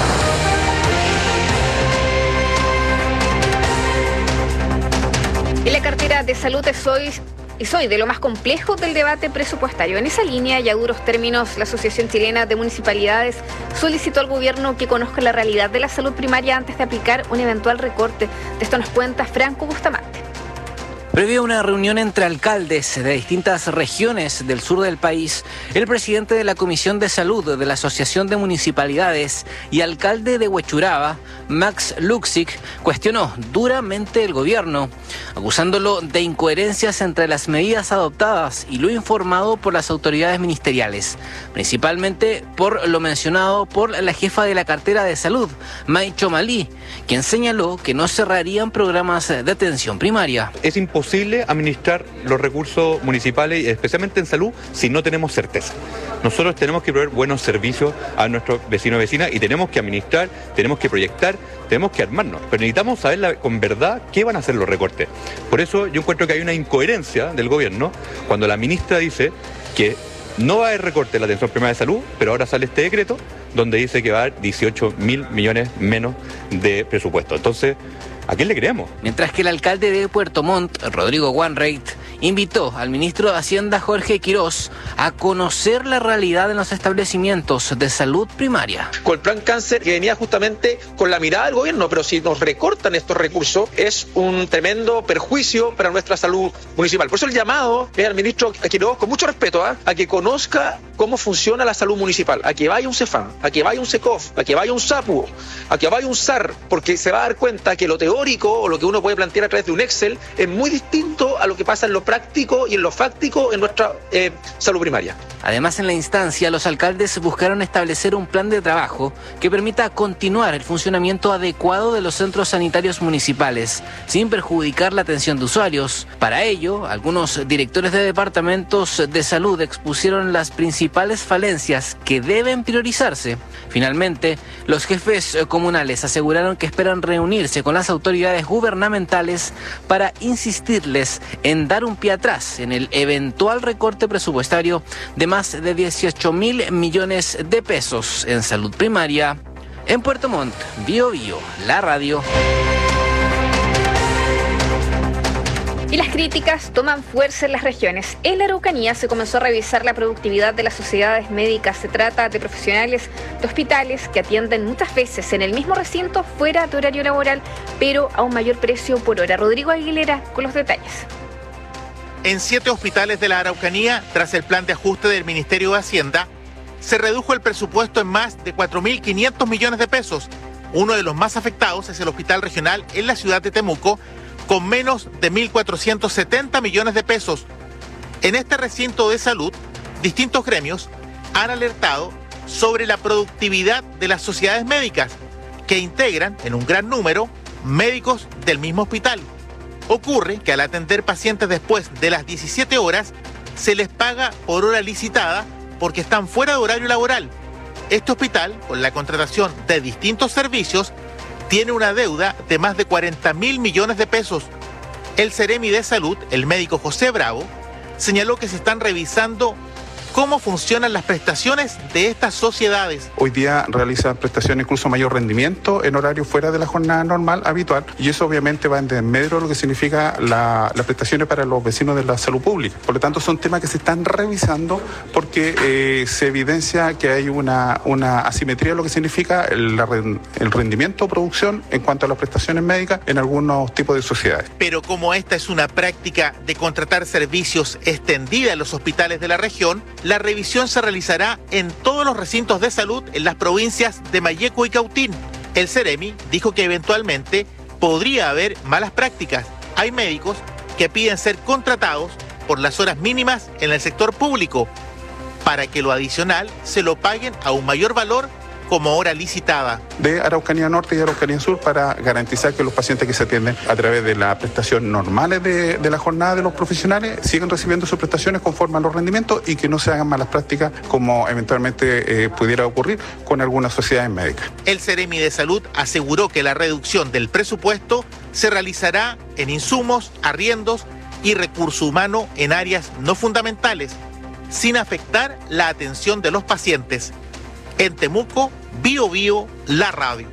En la cartera de salud es hoy, es hoy de lo más complejo del debate presupuestario. En esa línea y a duros términos, la Asociación Chilena de Municipalidades solicitó al gobierno que conozca la realidad de la salud primaria antes de aplicar un eventual recorte. De esto nos cuenta Franco Bustamante. Previo a una reunión entre alcaldes de distintas regiones del sur del país, el presidente de la Comisión de Salud de la Asociación de Municipalidades y alcalde de Huechuraba, Max Luxic, cuestionó duramente el gobierno, acusándolo de incoherencias entre las medidas adoptadas y lo informado por las autoridades ministeriales, principalmente por lo mencionado por la jefa de la cartera de salud, May Chomalí, quien señaló que no cerrarían programas de atención primaria. Es imposible administrar los recursos municipales, especialmente en salud, si no tenemos certeza. Nosotros tenemos que proveer buenos servicios a nuestros vecinos y vecinas y tenemos que administrar, tenemos que proyectar, tenemos que armarnos. Pero necesitamos saber la, con verdad qué van a hacer los recortes. Por eso yo encuentro que hay una incoherencia del gobierno cuando la ministra dice que no va a haber recorte en la atención primaria de salud, pero ahora sale este decreto donde dice que va a haber dieciocho mil millones menos de presupuesto. Entonces, ¿a quién le creemos? Mientras que el alcalde de Puerto Montt, Rodrigo Wanreit, invitó al ministro de Hacienda, Jorge Quirós, a conocer la realidad en los establecimientos de salud primaria. Con el plan cáncer que venía justamente con la mirada del gobierno, pero si nos recortan estos recursos es un tremendo perjuicio para nuestra salud municipal. Por eso el llamado es al ministro Quirós, con mucho respeto, ¿eh? a que conozca cómo funciona la salud municipal, a que vaya un CEFAM, a que vaya un SECOF, a que vaya un SAPU, a que vaya un S A R, porque se va a dar cuenta que lo teórico o lo que uno puede plantear a través de un Excel es muy distinto a lo que pasa en lo práctico y en lo fáctico en nuestra eh, salud primaria. Además, en la instancia, los alcaldes buscaron establecer un plan de trabajo que permita continuar el funcionamiento adecuado de los centros sanitarios municipales, sin perjudicar la atención de usuarios. Para ello, algunos directores de departamentos de salud expusieron las principales falencias que deben priorizarse. Finalmente, los jefes comunales aseguraron que esperan reunirse con las autoridades gubernamentales para insistirles en dar un pie atrás en el eventual recorte presupuestario de más de dieciocho mil millones de pesos en salud primaria. En Puerto Montt, Bio Bio, la radio. Y las críticas toman fuerza en las regiones. En la Araucanía se comenzó a revisar la productividad de las sociedades médicas. Se trata de profesionales de hospitales que atienden muchas veces en el mismo recinto fuera de horario laboral, pero a un mayor precio por hora. Rodrigo Aguilera con los detalles. En siete hospitales de la Araucanía, tras el plan de ajuste del Ministerio de Hacienda, se redujo el presupuesto en más de cuatro mil quinientos millones de pesos. Uno de los más afectados es el Hospital Regional en la ciudad de Temuco, con menos de mil cuatrocientos setenta millones de pesos. En este recinto de salud, distintos gremios han alertado sobre la productividad de las sociedades médicas, que integran en un gran número médicos del mismo hospital. Ocurre que al atender pacientes después de las diecisiete horas, se les paga por hora licitada porque están fuera de horario laboral. Este hospital, con la contratación de distintos servicios, tiene una deuda de más de cuarenta mil millones de pesos. El Ceremi de Salud, el médico José Bravo, señaló que se están revisando cómo funcionan las prestaciones de estas sociedades. Hoy día realiza prestaciones incluso mayor rendimiento en horario fuera de la jornada normal habitual, y eso obviamente va en desmedro de lo que significa la, las prestaciones para los vecinos de la salud pública. Por lo tanto, son temas que se están revisando porque eh, se evidencia que hay una, una asimetría de lo que significa el, el rendimiento o producción en cuanto a las prestaciones médicas en algunos tipos de sociedades. Pero como esta es una práctica de contratar servicios extendida en los hospitales de la región, la revisión se realizará en todos los recintos de salud en las provincias de Malleco y Cautín. El Ceremi dijo que eventualmente podría haber malas prácticas. Hay médicos que piden ser contratados por las horas mínimas en el sector público para que lo adicional se lo paguen a un mayor valor como hora licitada. De Araucanía Norte y Araucanía Sur para garantizar que los pacientes que se atienden a través de la prestación normales de, de la jornada de los profesionales sigan recibiendo sus prestaciones conforme a los rendimientos y que no se hagan malas prácticas como eventualmente eh, pudiera ocurrir con algunas sociedades médicas. El Ceremi de Salud aseguró que la reducción del presupuesto se realizará en insumos, arriendos y recurso humano en áreas no fundamentales, sin afectar la atención de los pacientes. En Temuco, Bio Bio, la radio.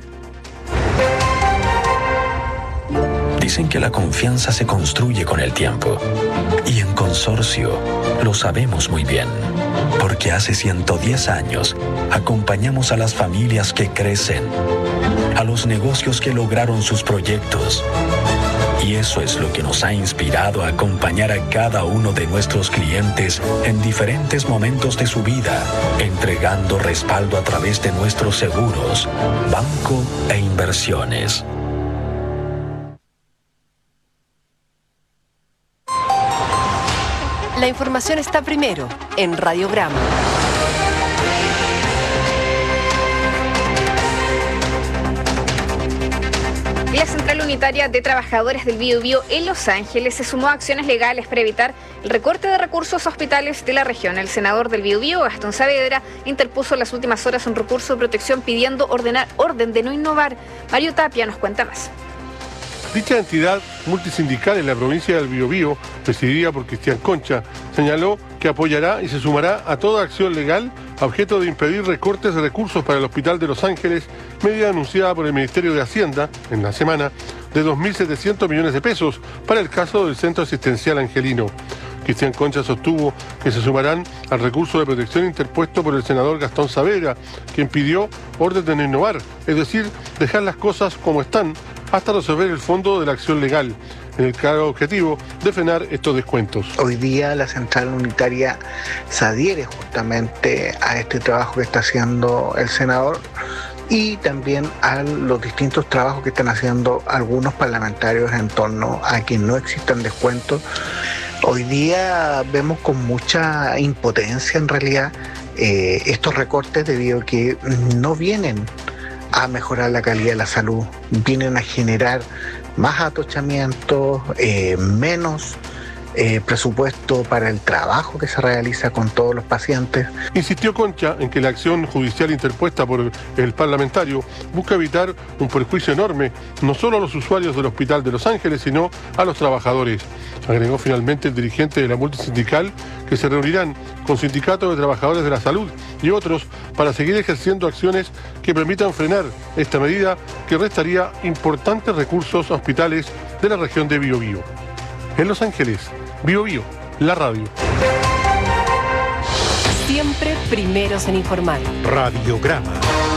Dicen que la confianza se construye con el tiempo. Y en Consorcio lo sabemos muy bien. Porque hace ciento diez años acompañamos a las familias que crecen, a los negocios que lograron sus proyectos. Y eso es lo que nos ha inspirado a acompañar a cada uno de nuestros clientes en diferentes momentos de su vida, entregando respaldo a través de nuestros seguros, banco e inversiones. La información está primero en Radiograma. La Central Unitaria de Trabajadores del Biobío en Los Ángeles se sumó a acciones legales para evitar el recorte de recursos a hospitales de la región. El senador del Biobío, Gastón Saavedra, interpuso en las últimas horas un recurso de protección pidiendo ordenar orden de no innovar. Mario Tapia nos cuenta más. Dicha entidad multisindical en la provincia del Biobío, presidida por Cristian Concha, señaló que apoyará y se sumará a toda acción legal a objeto de impedir recortes de recursos para el Hospital de Los Ángeles, medida anunciada por el Ministerio de Hacienda en la semana de dos mil setecientos millones de pesos para el caso del Centro Asistencial Angelino. Cristian Concha sostuvo que se sumarán al recurso de protección interpuesto por el senador Gastón Saavedra, quien pidió orden de no innovar, es decir, dejar las cosas como están hasta resolver el fondo de la acción legal, en el claro objetivo de frenar estos descuentos. Hoy día la Central Unitaria se adhiere justamente a este trabajo que está haciendo el senador y también a los distintos trabajos que están haciendo algunos parlamentarios en torno a que no existan descuentos. Hoy día vemos con mucha impotencia en realidad eh, estos recortes debido a que no vienen a mejorar la calidad de la salud, vienen a generar más atochamientos, eh, menos eh, presupuesto para el trabajo que se realiza con todos los pacientes. Insistió Concha en que la acción judicial interpuesta por el parlamentario busca evitar un perjuicio enorme, no solo a los usuarios del Hospital de Los Ángeles, sino a los trabajadores. Agregó finalmente el dirigente de la multisindical que se reunirán con sindicatos de trabajadores de la salud y otros para seguir ejerciendo acciones que permitan frenar esta medida que restaría importantes recursos a hospitales de la región de Biobío. En Los Ángeles, Biobío, la radio. Siempre primeros en informar. Radiograma.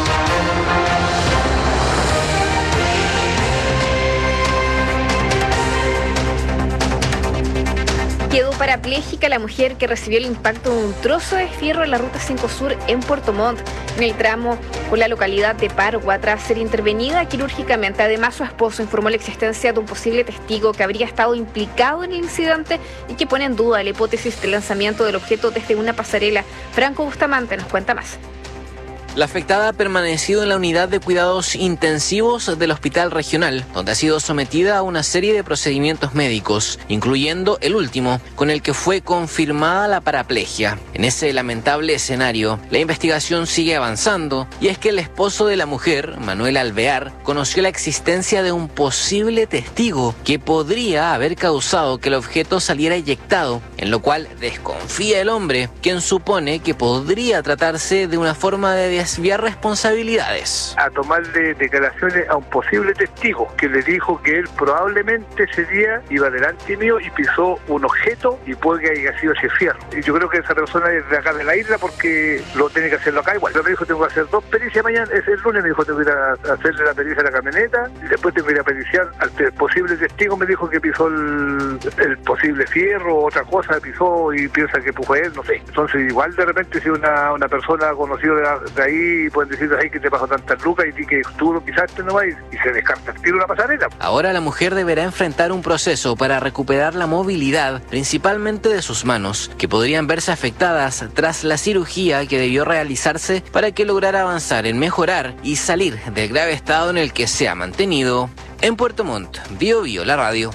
Quedó parapléjica la mujer que recibió el impacto de un trozo de fierro en la Ruta cinco Sur en Puerto Montt, en el tramo con la localidad de Pargua, tras ser intervenida quirúrgicamente. Además, su esposo informó la existencia de un posible testigo que habría estado implicado en el incidente y que pone en duda la hipótesis del lanzamiento del objeto desde una pasarela. Franco Bustamante nos cuenta más. La afectada ha permanecido en la unidad de cuidados intensivos del hospital regional, donde ha sido sometida a una serie de procedimientos médicos, incluyendo el último, con el que fue confirmada la paraplegia. En ese lamentable escenario, la investigación sigue avanzando, y es que el esposo de la mujer, Manuel Alvear, conoció la existencia de un posible testigo que podría haber causado que el objeto saliera eyectado, en lo cual desconfía el hombre, quien supone que podría tratarse de una forma de desviar responsabilidades. A tomarle declaraciones a un posible testigo que le dijo que él probablemente ese día iba delante mío y pisó un objeto y puede que haya sido ese fierro. Y yo creo que esa persona es de acá de la isla porque lo tiene que hacerlo acá igual. Yo me dijo tengo que hacer dos pericias mañana, es el lunes me dijo tengo que ir a hacerle la pericia a la camioneta y después tengo que ir a periciar al posible testigo. Me dijo que pisó el, el posible fierro o otra cosa, pisó y piensa que fue él, no sé. Entonces igual de repente si una, una persona conocida de, de ahí pueden decir, ay, que te pasó tantas lucas y que tú no pisaste nomás y, y se descarta el tiro la pasarela. Ahora la mujer deberá enfrentar un proceso para recuperar la movilidad, principalmente de sus manos, que podrían verse afectadas tras la cirugía que debió realizarse para que lograra avanzar en mejorar y salir del grave estado en el que se ha mantenido. En Puerto Montt, Bio Bio, la radio.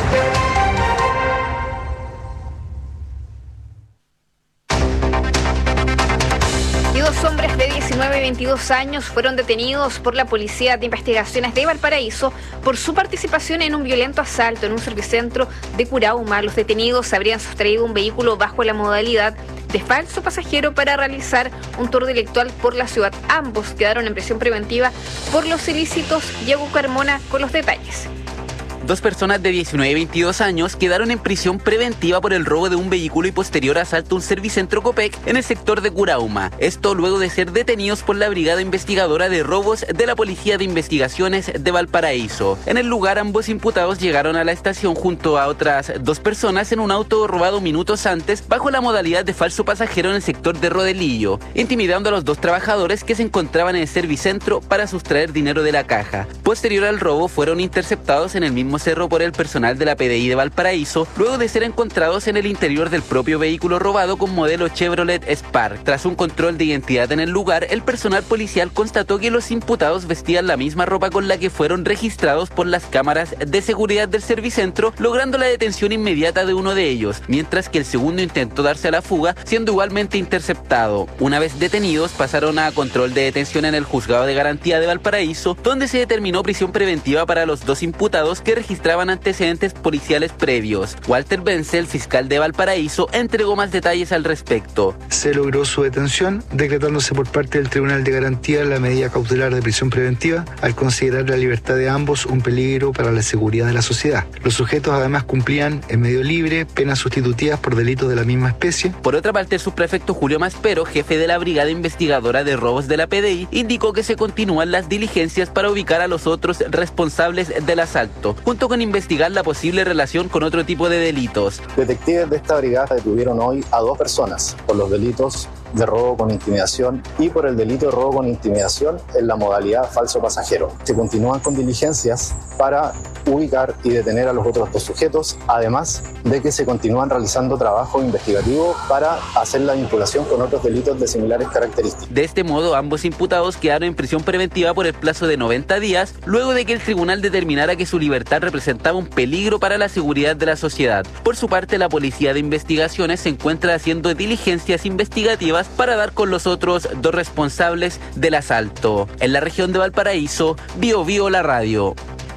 Dos hombres de diecinueve y veintidós años fueron detenidos por la Policía de Investigaciones de Valparaíso por su participación en un violento asalto en un servicentro de Curauma. Los detenidos habrían sustraído un vehículo bajo la modalidad de falso pasajero para realizar un tour delictual por la ciudad. Ambos quedaron en prisión preventiva por los ilícitos. Diego Carmona con los detalles. Dos personas de diecinueve y veintidós años quedaron en prisión preventiva por el robo de un vehículo y posterior asalto a un servicentro Copec en el sector de Curauma. Esto luego de ser detenidos por la Brigada Investigadora de Robos de la Policía de Investigaciones de Valparaíso. En el lugar, ambos imputados llegaron a la estación junto a otras dos personas en un auto robado minutos antes bajo la modalidad de falso pasajero en el sector de Rodelillo, intimidando a los dos trabajadores que se encontraban en el servicentro para sustraer dinero de la caja. Posterior al robo, fueron interceptados en el mismo cerro por el personal de la P D I de Valparaíso, luego de ser encontrados en el interior del propio vehículo robado con modelo Chevrolet Spark. Tras un control de identidad en el lugar, el personal policial constató que los imputados vestían la misma ropa con la que fueron registrados por las cámaras de seguridad del servicentro, logrando la detención inmediata de uno de ellos, mientras que el segundo intentó darse a la fuga, siendo igualmente interceptado. Una vez detenidos, pasaron a control de detención en el Juzgado de Garantía de Valparaíso, donde se determinó prisión preventiva para los dos imputados que registraban antecedentes policiales previos. Walter Bence, el fiscal de Valparaíso, entregó más detalles al respecto. Se logró su detención, decretándose por parte del Tribunal de Garantía la medida cautelar de prisión preventiva, al considerar la libertad de ambos un peligro para la seguridad de la sociedad. Los sujetos además cumplían en medio libre penas sustitutivas por delitos de la misma especie. Por otra parte, el subprefecto Julio Maspero, jefe de la Brigada Investigadora de Robos de la P D I, indicó que se continúan las diligencias para ubicar a los otros responsables del asalto, junto con investigar la posible relación con otro tipo de delitos. Detectives de esta brigada detuvieron hoy a dos personas por los delitos de robo con intimidación y por el delito de robo con intimidación en la modalidad falso pasajero. Se continúan con diligencias para ubicar y detener a los otros dos sujetos, además de que se continúan realizando trabajo investigativo para hacer la vinculación con otros delitos de similares características. De este modo, ambos imputados quedaron en prisión preventiva por el plazo de noventa días, luego de que el tribunal determinara que su libertad representaba un peligro para la seguridad de la sociedad. Por su parte, la Policía de Investigaciones se encuentra haciendo diligencias investigativas para dar con los otros dos responsables del asalto. En la región de Valparaíso, Bio Bio, la radio.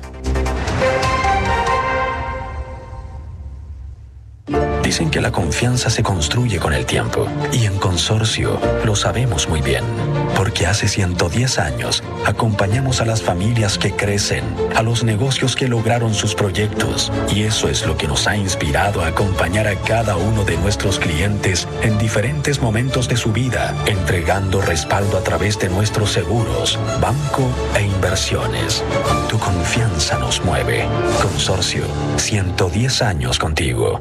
Dicen que la confianza se construye con el tiempo, y en Consorcio lo sabemos muy bien, porque hace ciento diez años acompañamos a las familias que crecen, a los negocios que lograron sus proyectos, y eso es lo que nos ha inspirado a acompañar a cada uno de nuestros clientes en diferentes momentos de su vida, entregando respaldo a través de nuestros seguros, banco e inversiones. Tu confianza nos mueve. Consorcio, ciento diez años contigo.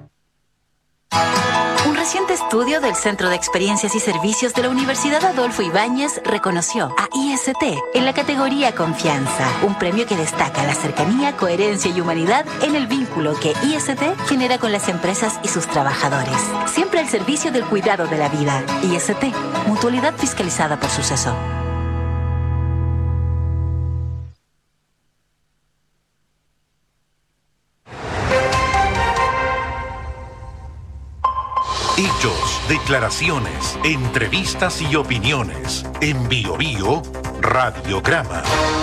Un reciente estudio del Centro de Experiencias y Servicios de la Universidad Adolfo Ibáñez reconoció a I S T en la categoría Confianza, un premio que destaca la cercanía, coherencia y humanidad en el vínculo que I S T genera con las empresas y sus trabajadores. Siempre al servicio del cuidado de la vida. I S T, mutualidad fiscalizada por Suceso. Hechos, declaraciones, entrevistas y opiniones. En Bio Bio, Radiograma.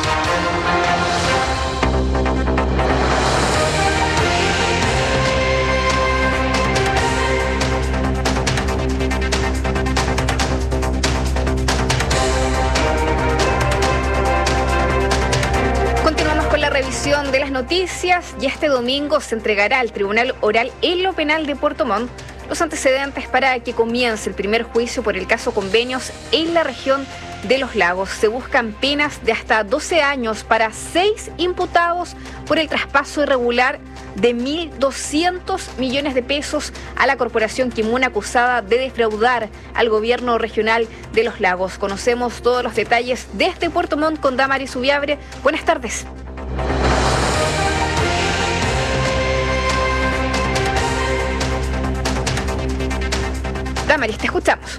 Continuamos con la revisión de las noticias y este domingo se entregará al Tribunal Oral en lo Penal de Puerto Montt los antecedentes para que comience el primer juicio por el caso Convenios en la región de Los Lagos. Se buscan penas de hasta doce años para seis imputados por el traspaso irregular de mil doscientos millones de pesos a la corporación Kimun, acusada de defraudar al gobierno regional de Los Lagos. Conocemos todos los detalles desde Puerto Montt con Damaris Subiabre. Buenas tardes. Damaris, te escuchamos.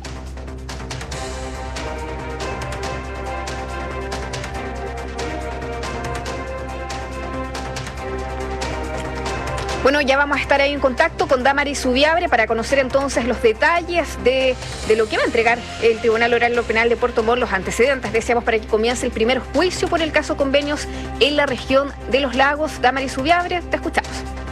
Bueno, ya vamos a estar ahí en contacto con Damaris Subiabre para conocer entonces los detalles de, de lo que va a entregar el Tribunal Oral Penal de Puerto Montt, los antecedentes, decíamos, para que comience el primer juicio por el caso Convenios en la región de Los Lagos. Damaris Subiabre, te escuchamos.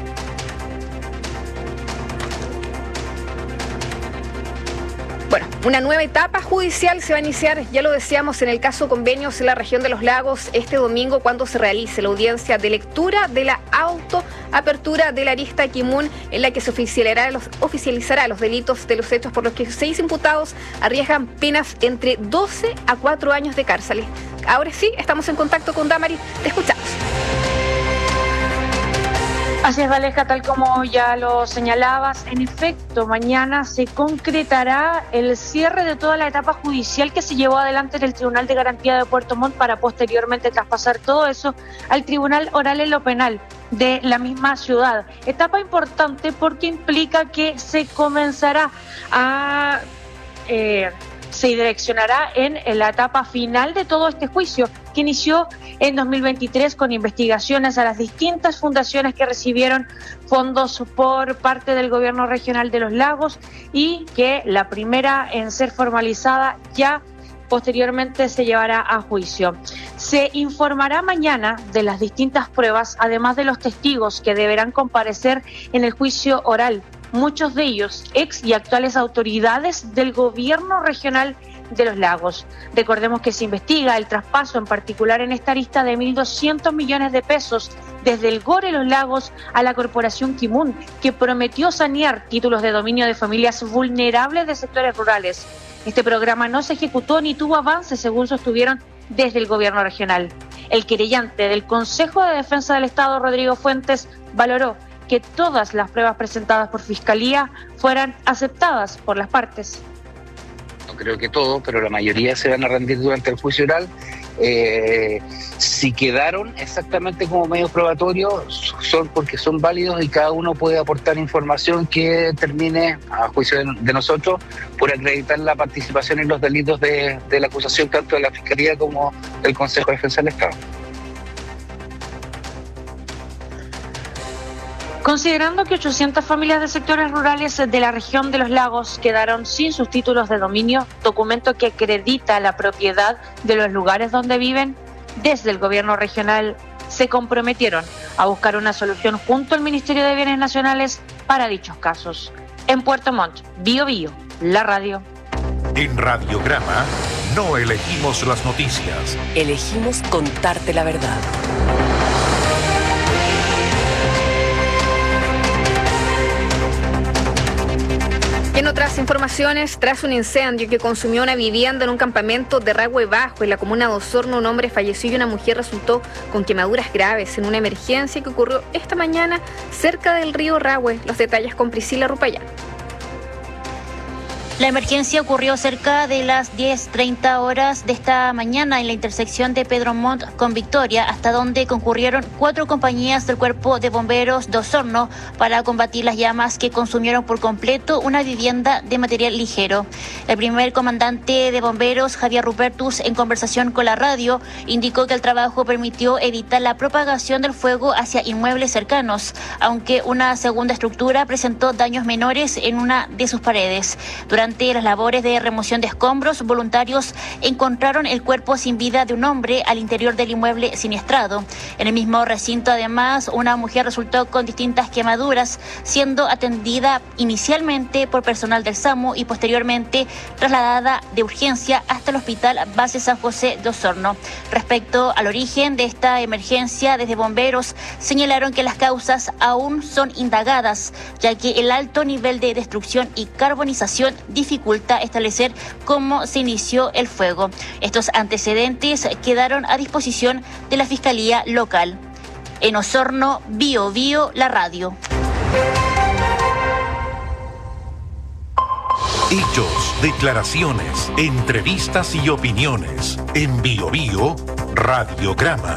Bueno, una nueva etapa judicial se va a iniciar, ya lo decíamos, en el caso Convenios en la región de Los Lagos este domingo, cuando se realice la audiencia de lectura de la autoapertura de la arista Kimun, en la que se oficializará los, oficializará los delitos de los hechos por los que seis imputados arriesgan penas entre doce a cuatro años de cárcel. Ahora sí, estamos en contacto con Damaris, te escuchamos. Así es, Valesca, tal como ya lo señalabas, en efecto, mañana se concretará el cierre de toda la etapa judicial que se llevó adelante en el Tribunal de Garantía de Puerto Montt para posteriormente traspasar todo eso al Tribunal Oral en lo Penal de la misma ciudad. Etapa importante porque implica que se comenzará a... Eh, se direccionará en la etapa final de todo este juicio que inició en dos mil veintitrés con investigaciones a las distintas fundaciones que recibieron fondos por parte del gobierno regional de Los Lagos y que la primera en ser formalizada ya posteriormente se llevará a juicio. Se informará mañana de las distintas pruebas, además de los testigos que deberán comparecer en el juicio oral. Muchos de ellos ex y actuales autoridades del gobierno regional de Los Lagos. Recordemos que se investiga el traspaso, en particular en esta arista, de mil doscientos millones de pesos desde el Gore Los Lagos a la corporación Kimun, que prometió sanear títulos de dominio de familias vulnerables de sectores rurales. Este programa no se ejecutó ni tuvo avance, según sostuvieron desde el gobierno regional. El querellante del Consejo de Defensa del Estado, Rodrigo Fuentes, valoró que todas las pruebas presentadas por Fiscalía fueran aceptadas por las partes. No creo que todo, pero la mayoría se van a rendir durante el juicio oral. Eh, si quedaron exactamente como medios probatorios, son porque son válidos y cada uno puede aportar información que termine, a juicio de, de nosotros, por acreditar la participación en los delitos de, de la acusación tanto de la Fiscalía como del Consejo de Defensa del Estado. Considerando que ochocientas familias de sectores rurales de la región de Los Lagos quedaron sin sus títulos de dominio, documento que acredita la propiedad de los lugares donde viven, desde el gobierno regional se comprometieron a buscar una solución junto al Ministerio de Bienes Nacionales para dichos casos. En Puerto Montt, Bio Bio, la radio. En Radiograma no elegimos las noticias. Elegimos contarte la verdad. En otras informaciones, tras un incendio que consumió una vivienda en un campamento de Rahue Bajo, en la comuna de Osorno, un hombre falleció y una mujer resultó con quemaduras graves en una emergencia que ocurrió esta mañana cerca del río Rahue. Los detalles con Priscila Rupayán. La emergencia ocurrió cerca de las diez treinta horas de esta mañana en la intersección de Pedro Montt con Victoria, hasta donde concurrieron cuatro compañías del Cuerpo de Bomberos de Osorno para combatir las llamas que consumieron por completo una vivienda de material ligero. El primer comandante de bomberos, Javier Rupertus, en conversación con la radio, indicó que el trabajo permitió evitar la propagación del fuego hacia inmuebles cercanos, aunque una segunda estructura presentó daños menores en una de sus paredes. Durante Durante las labores de remoción de escombros, voluntarios encontraron el cuerpo sin vida de un hombre al interior del inmueble siniestrado. En el mismo recinto, además, una mujer resultó con distintas quemaduras, siendo atendida inicialmente por personal del SAMU y posteriormente trasladada de urgencia hasta el Hospital Base San José de Osorno. Respecto al origen de esta emergencia, desde bomberos señalaron que las causas aún son indagadas, ya que el alto nivel de destrucción y carbonización dificulta establecer cómo se inició el fuego. Estos antecedentes quedaron a disposición de la Fiscalía local. En Osorno, Bio Bio, la radio. Hechos, declaraciones, entrevistas y opiniones. En Bio Bio, Radiograma.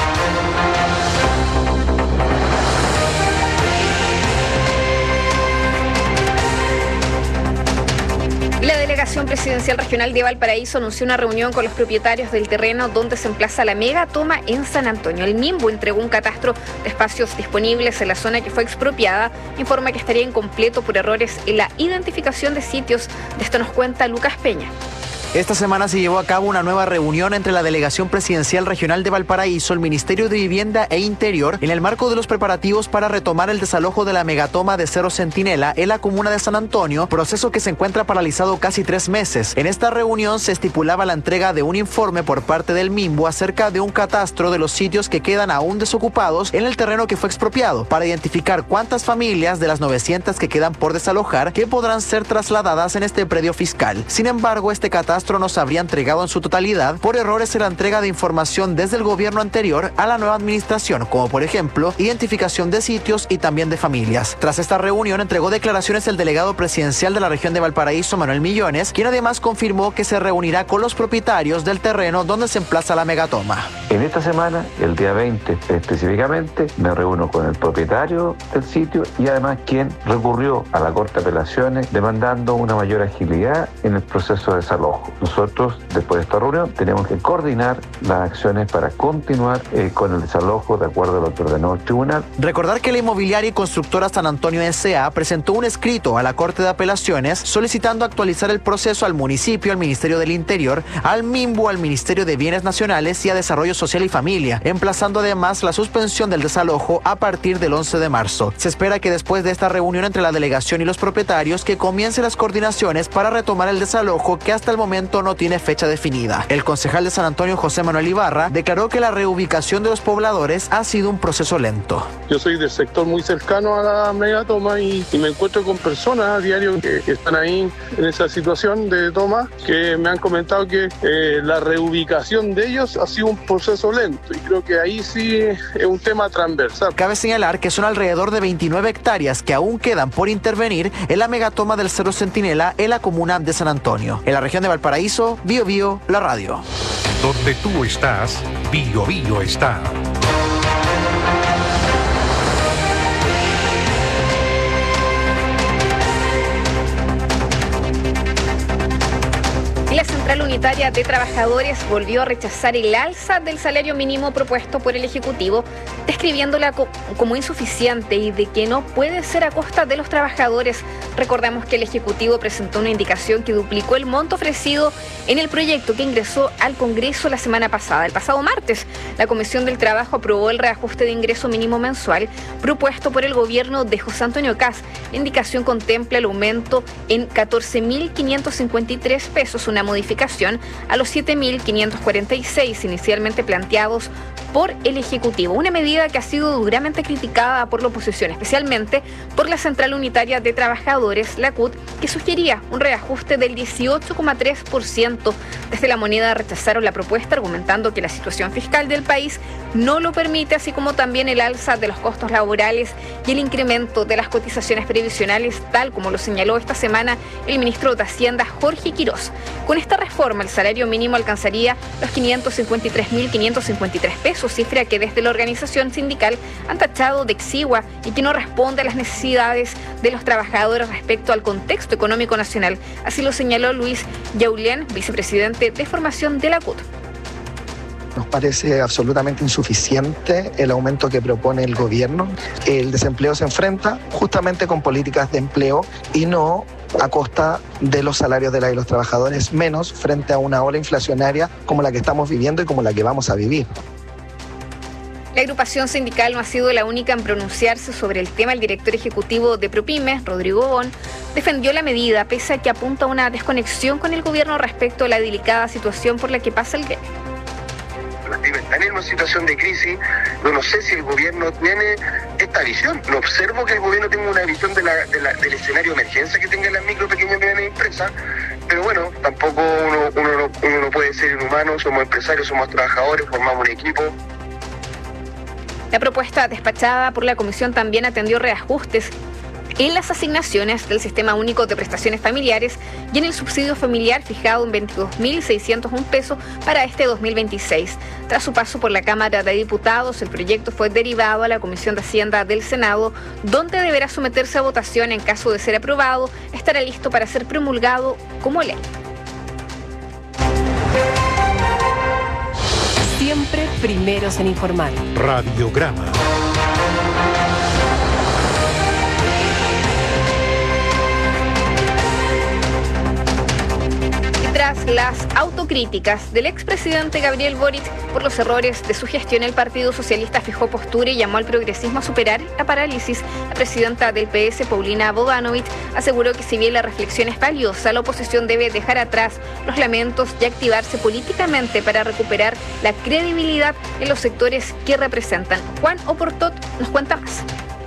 La Delegación Presidencial Regional de Valparaíso anunció una reunión con los propietarios del terreno donde se emplaza la megatoma en San Antonio. El MIMBU entregó un catastro de espacios disponibles en la zona que fue expropiada. Informa que estaría incompleto por errores en la identificación de sitios. De esto nos cuenta Lucas Peña. Esta semana se llevó a cabo una nueva reunión entre la Delegación Presidencial Regional de Valparaíso, el Ministerio de Vivienda e Interior, en el marco de los preparativos para retomar el desalojo de la megatoma de Cerro Centinela en la comuna de San Antonio, proceso que se encuentra paralizado casi tres meses. En esta reunión se estipulaba la entrega de un informe por parte del MIMBU acerca de un catastro de los sitios que quedan aún desocupados en el terreno que fue expropiado, para identificar cuántas familias de las novecientas que quedan por desalojar que podrán ser trasladadas en este predio fiscal. Sin embargo, este catastro no se habría entregado en su totalidad por errores en la entrega de información desde el gobierno anterior a la nueva administración, como por ejemplo identificación de sitios y también de familias. Tras esta reunión entregó declaraciones el delegado presidencial de la región de Valparaíso, Manuel Millones, quien además confirmó que se reunirá con los propietarios del terreno donde se emplaza la megatoma. En esta semana, el día veinte específicamente, me reúno con el propietario del sitio y además quien recurrió a la Corte de Apelaciones demandando una mayor agilidad en el proceso de desalojo. Nosotros, después de esta reunión, tenemos que coordinar las acciones para continuar eh, con el desalojo de acuerdo a lo que ordenó el tribunal. Recordar que la inmobiliaria y constructora San Antonio S A presentó un escrito a la Corte de Apelaciones solicitando actualizar el proceso al municipio, al Ministerio del Interior, al MIMBU, al Ministerio de Bienes Nacionales y a Desarrollo Social y Familia, emplazando además la suspensión del desalojo a partir del once de marzo. Se espera que después de esta reunión entre la delegación y los propietarios que comiencen las coordinaciones para retomar el desalojo que hasta el momento no tiene fecha definida. El concejal de San Antonio, José Manuel Ibarra, declaró que la reubicación de los pobladores ha sido un proceso lento. Yo soy del sector muy cercano a la megatoma y, y me encuentro con personas a diario que, que están ahí en esa situación de toma, que me han comentado que eh, la reubicación de ellos ha sido un proceso lento y creo que ahí sí es un tema transversal. Cabe señalar que son alrededor de veintinueve hectáreas que aún quedan por intervenir en la megatoma del Cerro Centinela en la comuna de San Antonio. En la región de Valparaíso, Bio Bio, la radio. Donde tú estás, Bio Bio está. La Central Unitaria de Trabajadores volvió a rechazar el alza del salario mínimo propuesto por el Ejecutivo, describiéndola co- como insuficiente y de que no puede ser a costa de los trabajadores. Recordamos que el Ejecutivo presentó una indicación que duplicó el monto ofrecido en el proyecto que ingresó al Congreso la semana pasada. El pasado martes, la Comisión del Trabajo aprobó el reajuste de ingreso mínimo mensual propuesto por el gobierno de José Antonio Kast. La indicación contempla el aumento en catorce mil quinientos cincuenta y tres pesos, una modificación a los siete mil quinientos cuarenta y seis inicialmente planteados por el Ejecutivo. Una medida que ha sido duramente criticada por la oposición, especialmente por la Central Unitaria de Trabajadores, la C U T, que sugería un reajuste del dieciocho coma tres por ciento. Desde La Moneda rechazaron la propuesta, argumentando que la situación fiscal del país no lo permite, así como también el alza de los costos laborales y el incremento de las cotizaciones previsionales, tal como lo señaló esta semana el ministro de Hacienda, Jorge Quirós. Con esta reforma, el salario mínimo alcanzaría los quinientos cincuenta y tres mil quinientos cincuenta y tres pesos, cifra que desde la organización sindical han tachado de exigua y que no responde a las necesidades de los trabajadores respecto al contexto económico nacional. Así lo señaló Luis Yaulén, vicepresidente de formación de la C U T. Nos parece absolutamente insuficiente el aumento que propone el gobierno. El desempleo se enfrenta justamente con políticas de empleo y no a costa de los salarios de, la, de los trabajadores, menos frente a una ola inflacionaria como la que estamos viviendo y como la que vamos a vivir. La agrupación sindical no ha sido la única en pronunciarse sobre el tema. El director ejecutivo de Propymes, Rodrigo Bon, defendió la medida, pese a que apunta a una desconexión con el gobierno respecto a la delicada situación por la que pasa el gremio. Las pymes están en una situación de crisis. Yo no sé si el gobierno tiene esta visión. No observo que el gobierno tenga una visión de la, de la, del escenario de emergencia que tengan las micro, pequeñas y medianas empresas. Pero bueno, tampoco uno, uno, no, uno no puede ser inhumano. Somos empresarios, somos trabajadores, formamos un equipo. La propuesta despachada por la comisión también atendió reajustes en las asignaciones del Sistema Único de Prestaciones Familiares y en el subsidio familiar fijado en veintidós mil seiscientos un pesos para este dos mil veintiséis. Tras su paso por la Cámara de Diputados, el proyecto fue derivado a la Comisión de Hacienda del Senado, donde deberá someterse a votación. En caso de ser aprobado, estará listo para ser promulgado como ley. Siempre primeros en informar. Radiograma. Tras las autocríticas del expresidente Gabriel Boric por los errores de su gestión, el Partido Socialista fijó postura y llamó al progresismo a superar la parálisis. La presidenta del P S, Paulina Bodanovich, aseguró que si bien la reflexión es valiosa, la oposición debe dejar atrás los lamentos y activarse políticamente para recuperar la credibilidad en los sectores que representan. Juan Oportot nos cuenta más.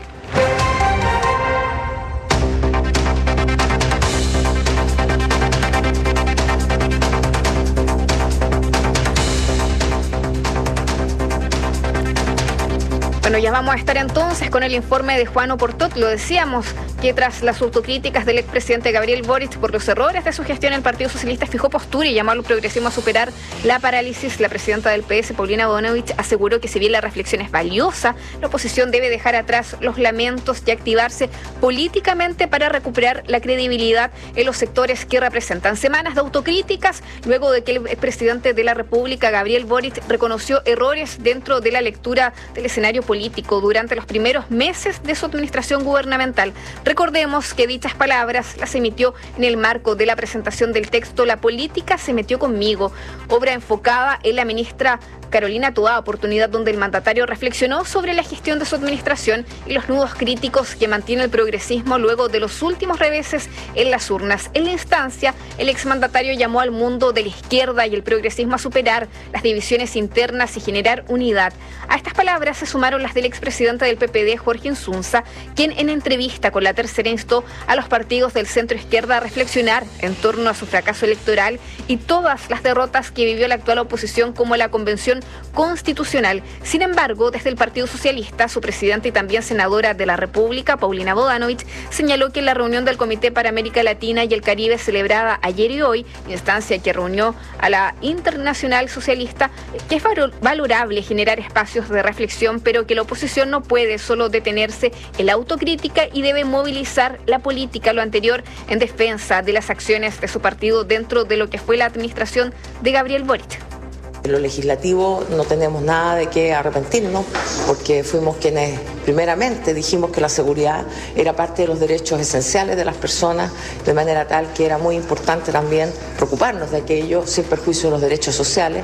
Bueno, ya vamos a estar entonces con el informe de Juan Oportot. Lo decíamos que tras las autocríticas del expresidente Gabriel Boric por los errores de su gestión, el Partido Socialista fijó postura y llamó al progresismo a superar la parálisis. La presidenta del P S, Paulina Bodanovich, aseguró que si bien la reflexión es valiosa, la oposición debe dejar atrás los lamentos y activarse políticamente para recuperar la credibilidad en los sectores que representan. Semanas de autocríticas luego de que el expresidente de la República, Gabriel Boric, reconoció errores dentro de la lectura del escenario político durante los primeros meses de su administración gubernamental. Recordemos que dichas palabras las emitió en el marco de la presentación del texto La política se metió conmigo, obra enfocada en la ministra Carolina Toá, oportunidad donde el mandatario reflexionó sobre la gestión de su administración y los nudos críticos que mantiene el progresismo luego de los últimos reveses en las urnas. En la instancia, el exmandatario llamó al mundo de la izquierda y el progresismo a superar las divisiones internas y generar unidad. A estas palabras se sumaron las del expresidente del P P D, Jorge Insunza, quien en entrevista con La Tercera instó a los partidos del centro izquierda a reflexionar en torno a su fracaso electoral y todas las derrotas que vivió la actual oposición, como la Convención Constitucional. Sin embargo, desde el Partido Socialista, su presidenta y también senadora de la República, Paulina Bodanovich, señaló que en la reunión del Comité para América Latina y el Caribe celebrada ayer y hoy, instancia que reunió a la Internacional Socialista, que es valorable generar espacios de reflexión, pero que la oposición no puede solo detenerse en la autocrítica y debe movilizar la política, lo anterior en defensa de las acciones de su partido dentro de lo que fue la administración de Gabriel Boric. En lo legislativo no tenemos nada de qué arrepentirnos, porque fuimos quienes primeramente dijimos que la seguridad era parte de los derechos esenciales de las personas, de manera tal que era muy importante también preocuparnos de aquello sin perjuicio de los derechos sociales.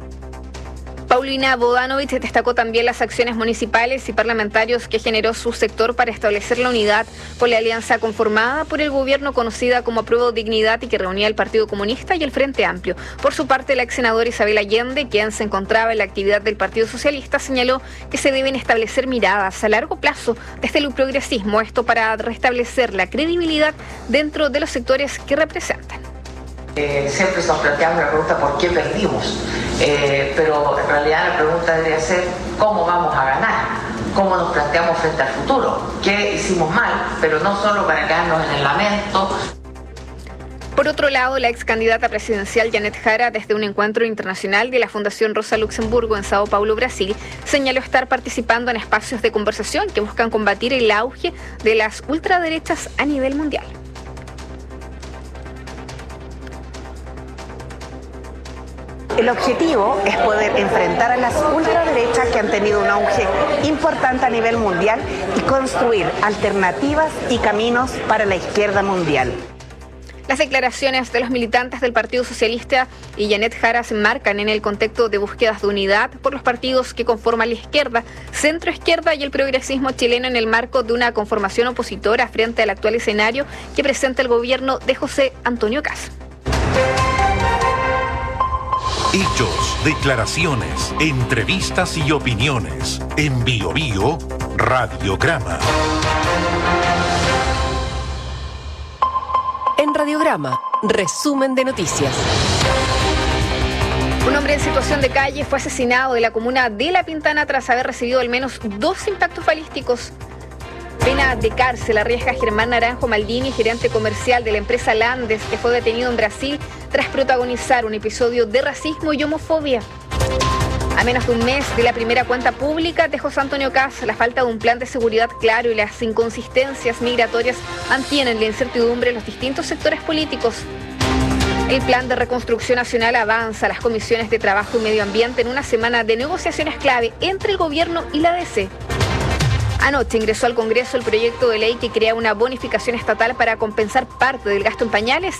Paulina Bodanovich destacó también las acciones municipales y parlamentarios que generó su sector para establecer la unidad con la alianza conformada por el gobierno conocida como Apruebo Dignidad y que reunía el Partido Comunista y el Frente Amplio. Por su parte, la ex senadora Isabel Allende, quien se encontraba en la actividad del Partido Socialista, señaló que se deben establecer miradas a largo plazo desde el progresismo, esto para restablecer la credibilidad dentro de los sectores que representan. Eh, siempre nos planteamos la pregunta ¿por qué perdimos? Eh, pero en realidad la pregunta debería ser ¿cómo vamos a ganar? ¿Cómo nos planteamos frente al futuro? ¿Qué hicimos mal? Pero no solo para quedarnos en el lamento. Por otro lado, la ex candidata presidencial Janet Jara, desde un encuentro internacional de la Fundación Rosa Luxemburgo en Sao Paulo, Brasil, señaló estar participando en espacios de conversación que buscan combatir el auge de las ultraderechas a nivel mundial. El objetivo es poder enfrentar a las ultraderechas que han tenido un auge importante a nivel mundial y construir alternativas y caminos para la izquierda mundial. Las declaraciones de los militantes del Partido Socialista y Janet Jara se enmarcan en el contexto de búsquedas de unidad por los partidos que conforman la izquierda, centroizquierda y el progresismo chileno en el marco de una conformación opositora frente al actual escenario que presenta el gobierno de José Antonio Kast. Hechos, declaraciones, entrevistas y opiniones. En Bio Bio, Radiograma. En Radiograma, resumen de noticias. Un hombre en situación de calle fue asesinado en la comuna de La Pintana tras haber recibido al menos dos impactos balísticos. Pena de cárcel arriesga a Germán Naranjo Maldini, gerente comercial de la empresa Landes, que fue detenido en Brasil tras protagonizar un episodio de racismo y homofobia. A menos de un mes de la primera cuenta pública de José Antonio Kast, la falta de un plan de seguridad claro y las inconsistencias migratorias mantienen la incertidumbre en los distintos sectores políticos. El plan de reconstrucción nacional avanza a las comisiones de Trabajo y Medio Ambiente en una semana de negociaciones clave entre el gobierno y la D C. Anoche ingresó al Congreso el proyecto de ley que crea una bonificación estatal para compensar parte del gasto en pañales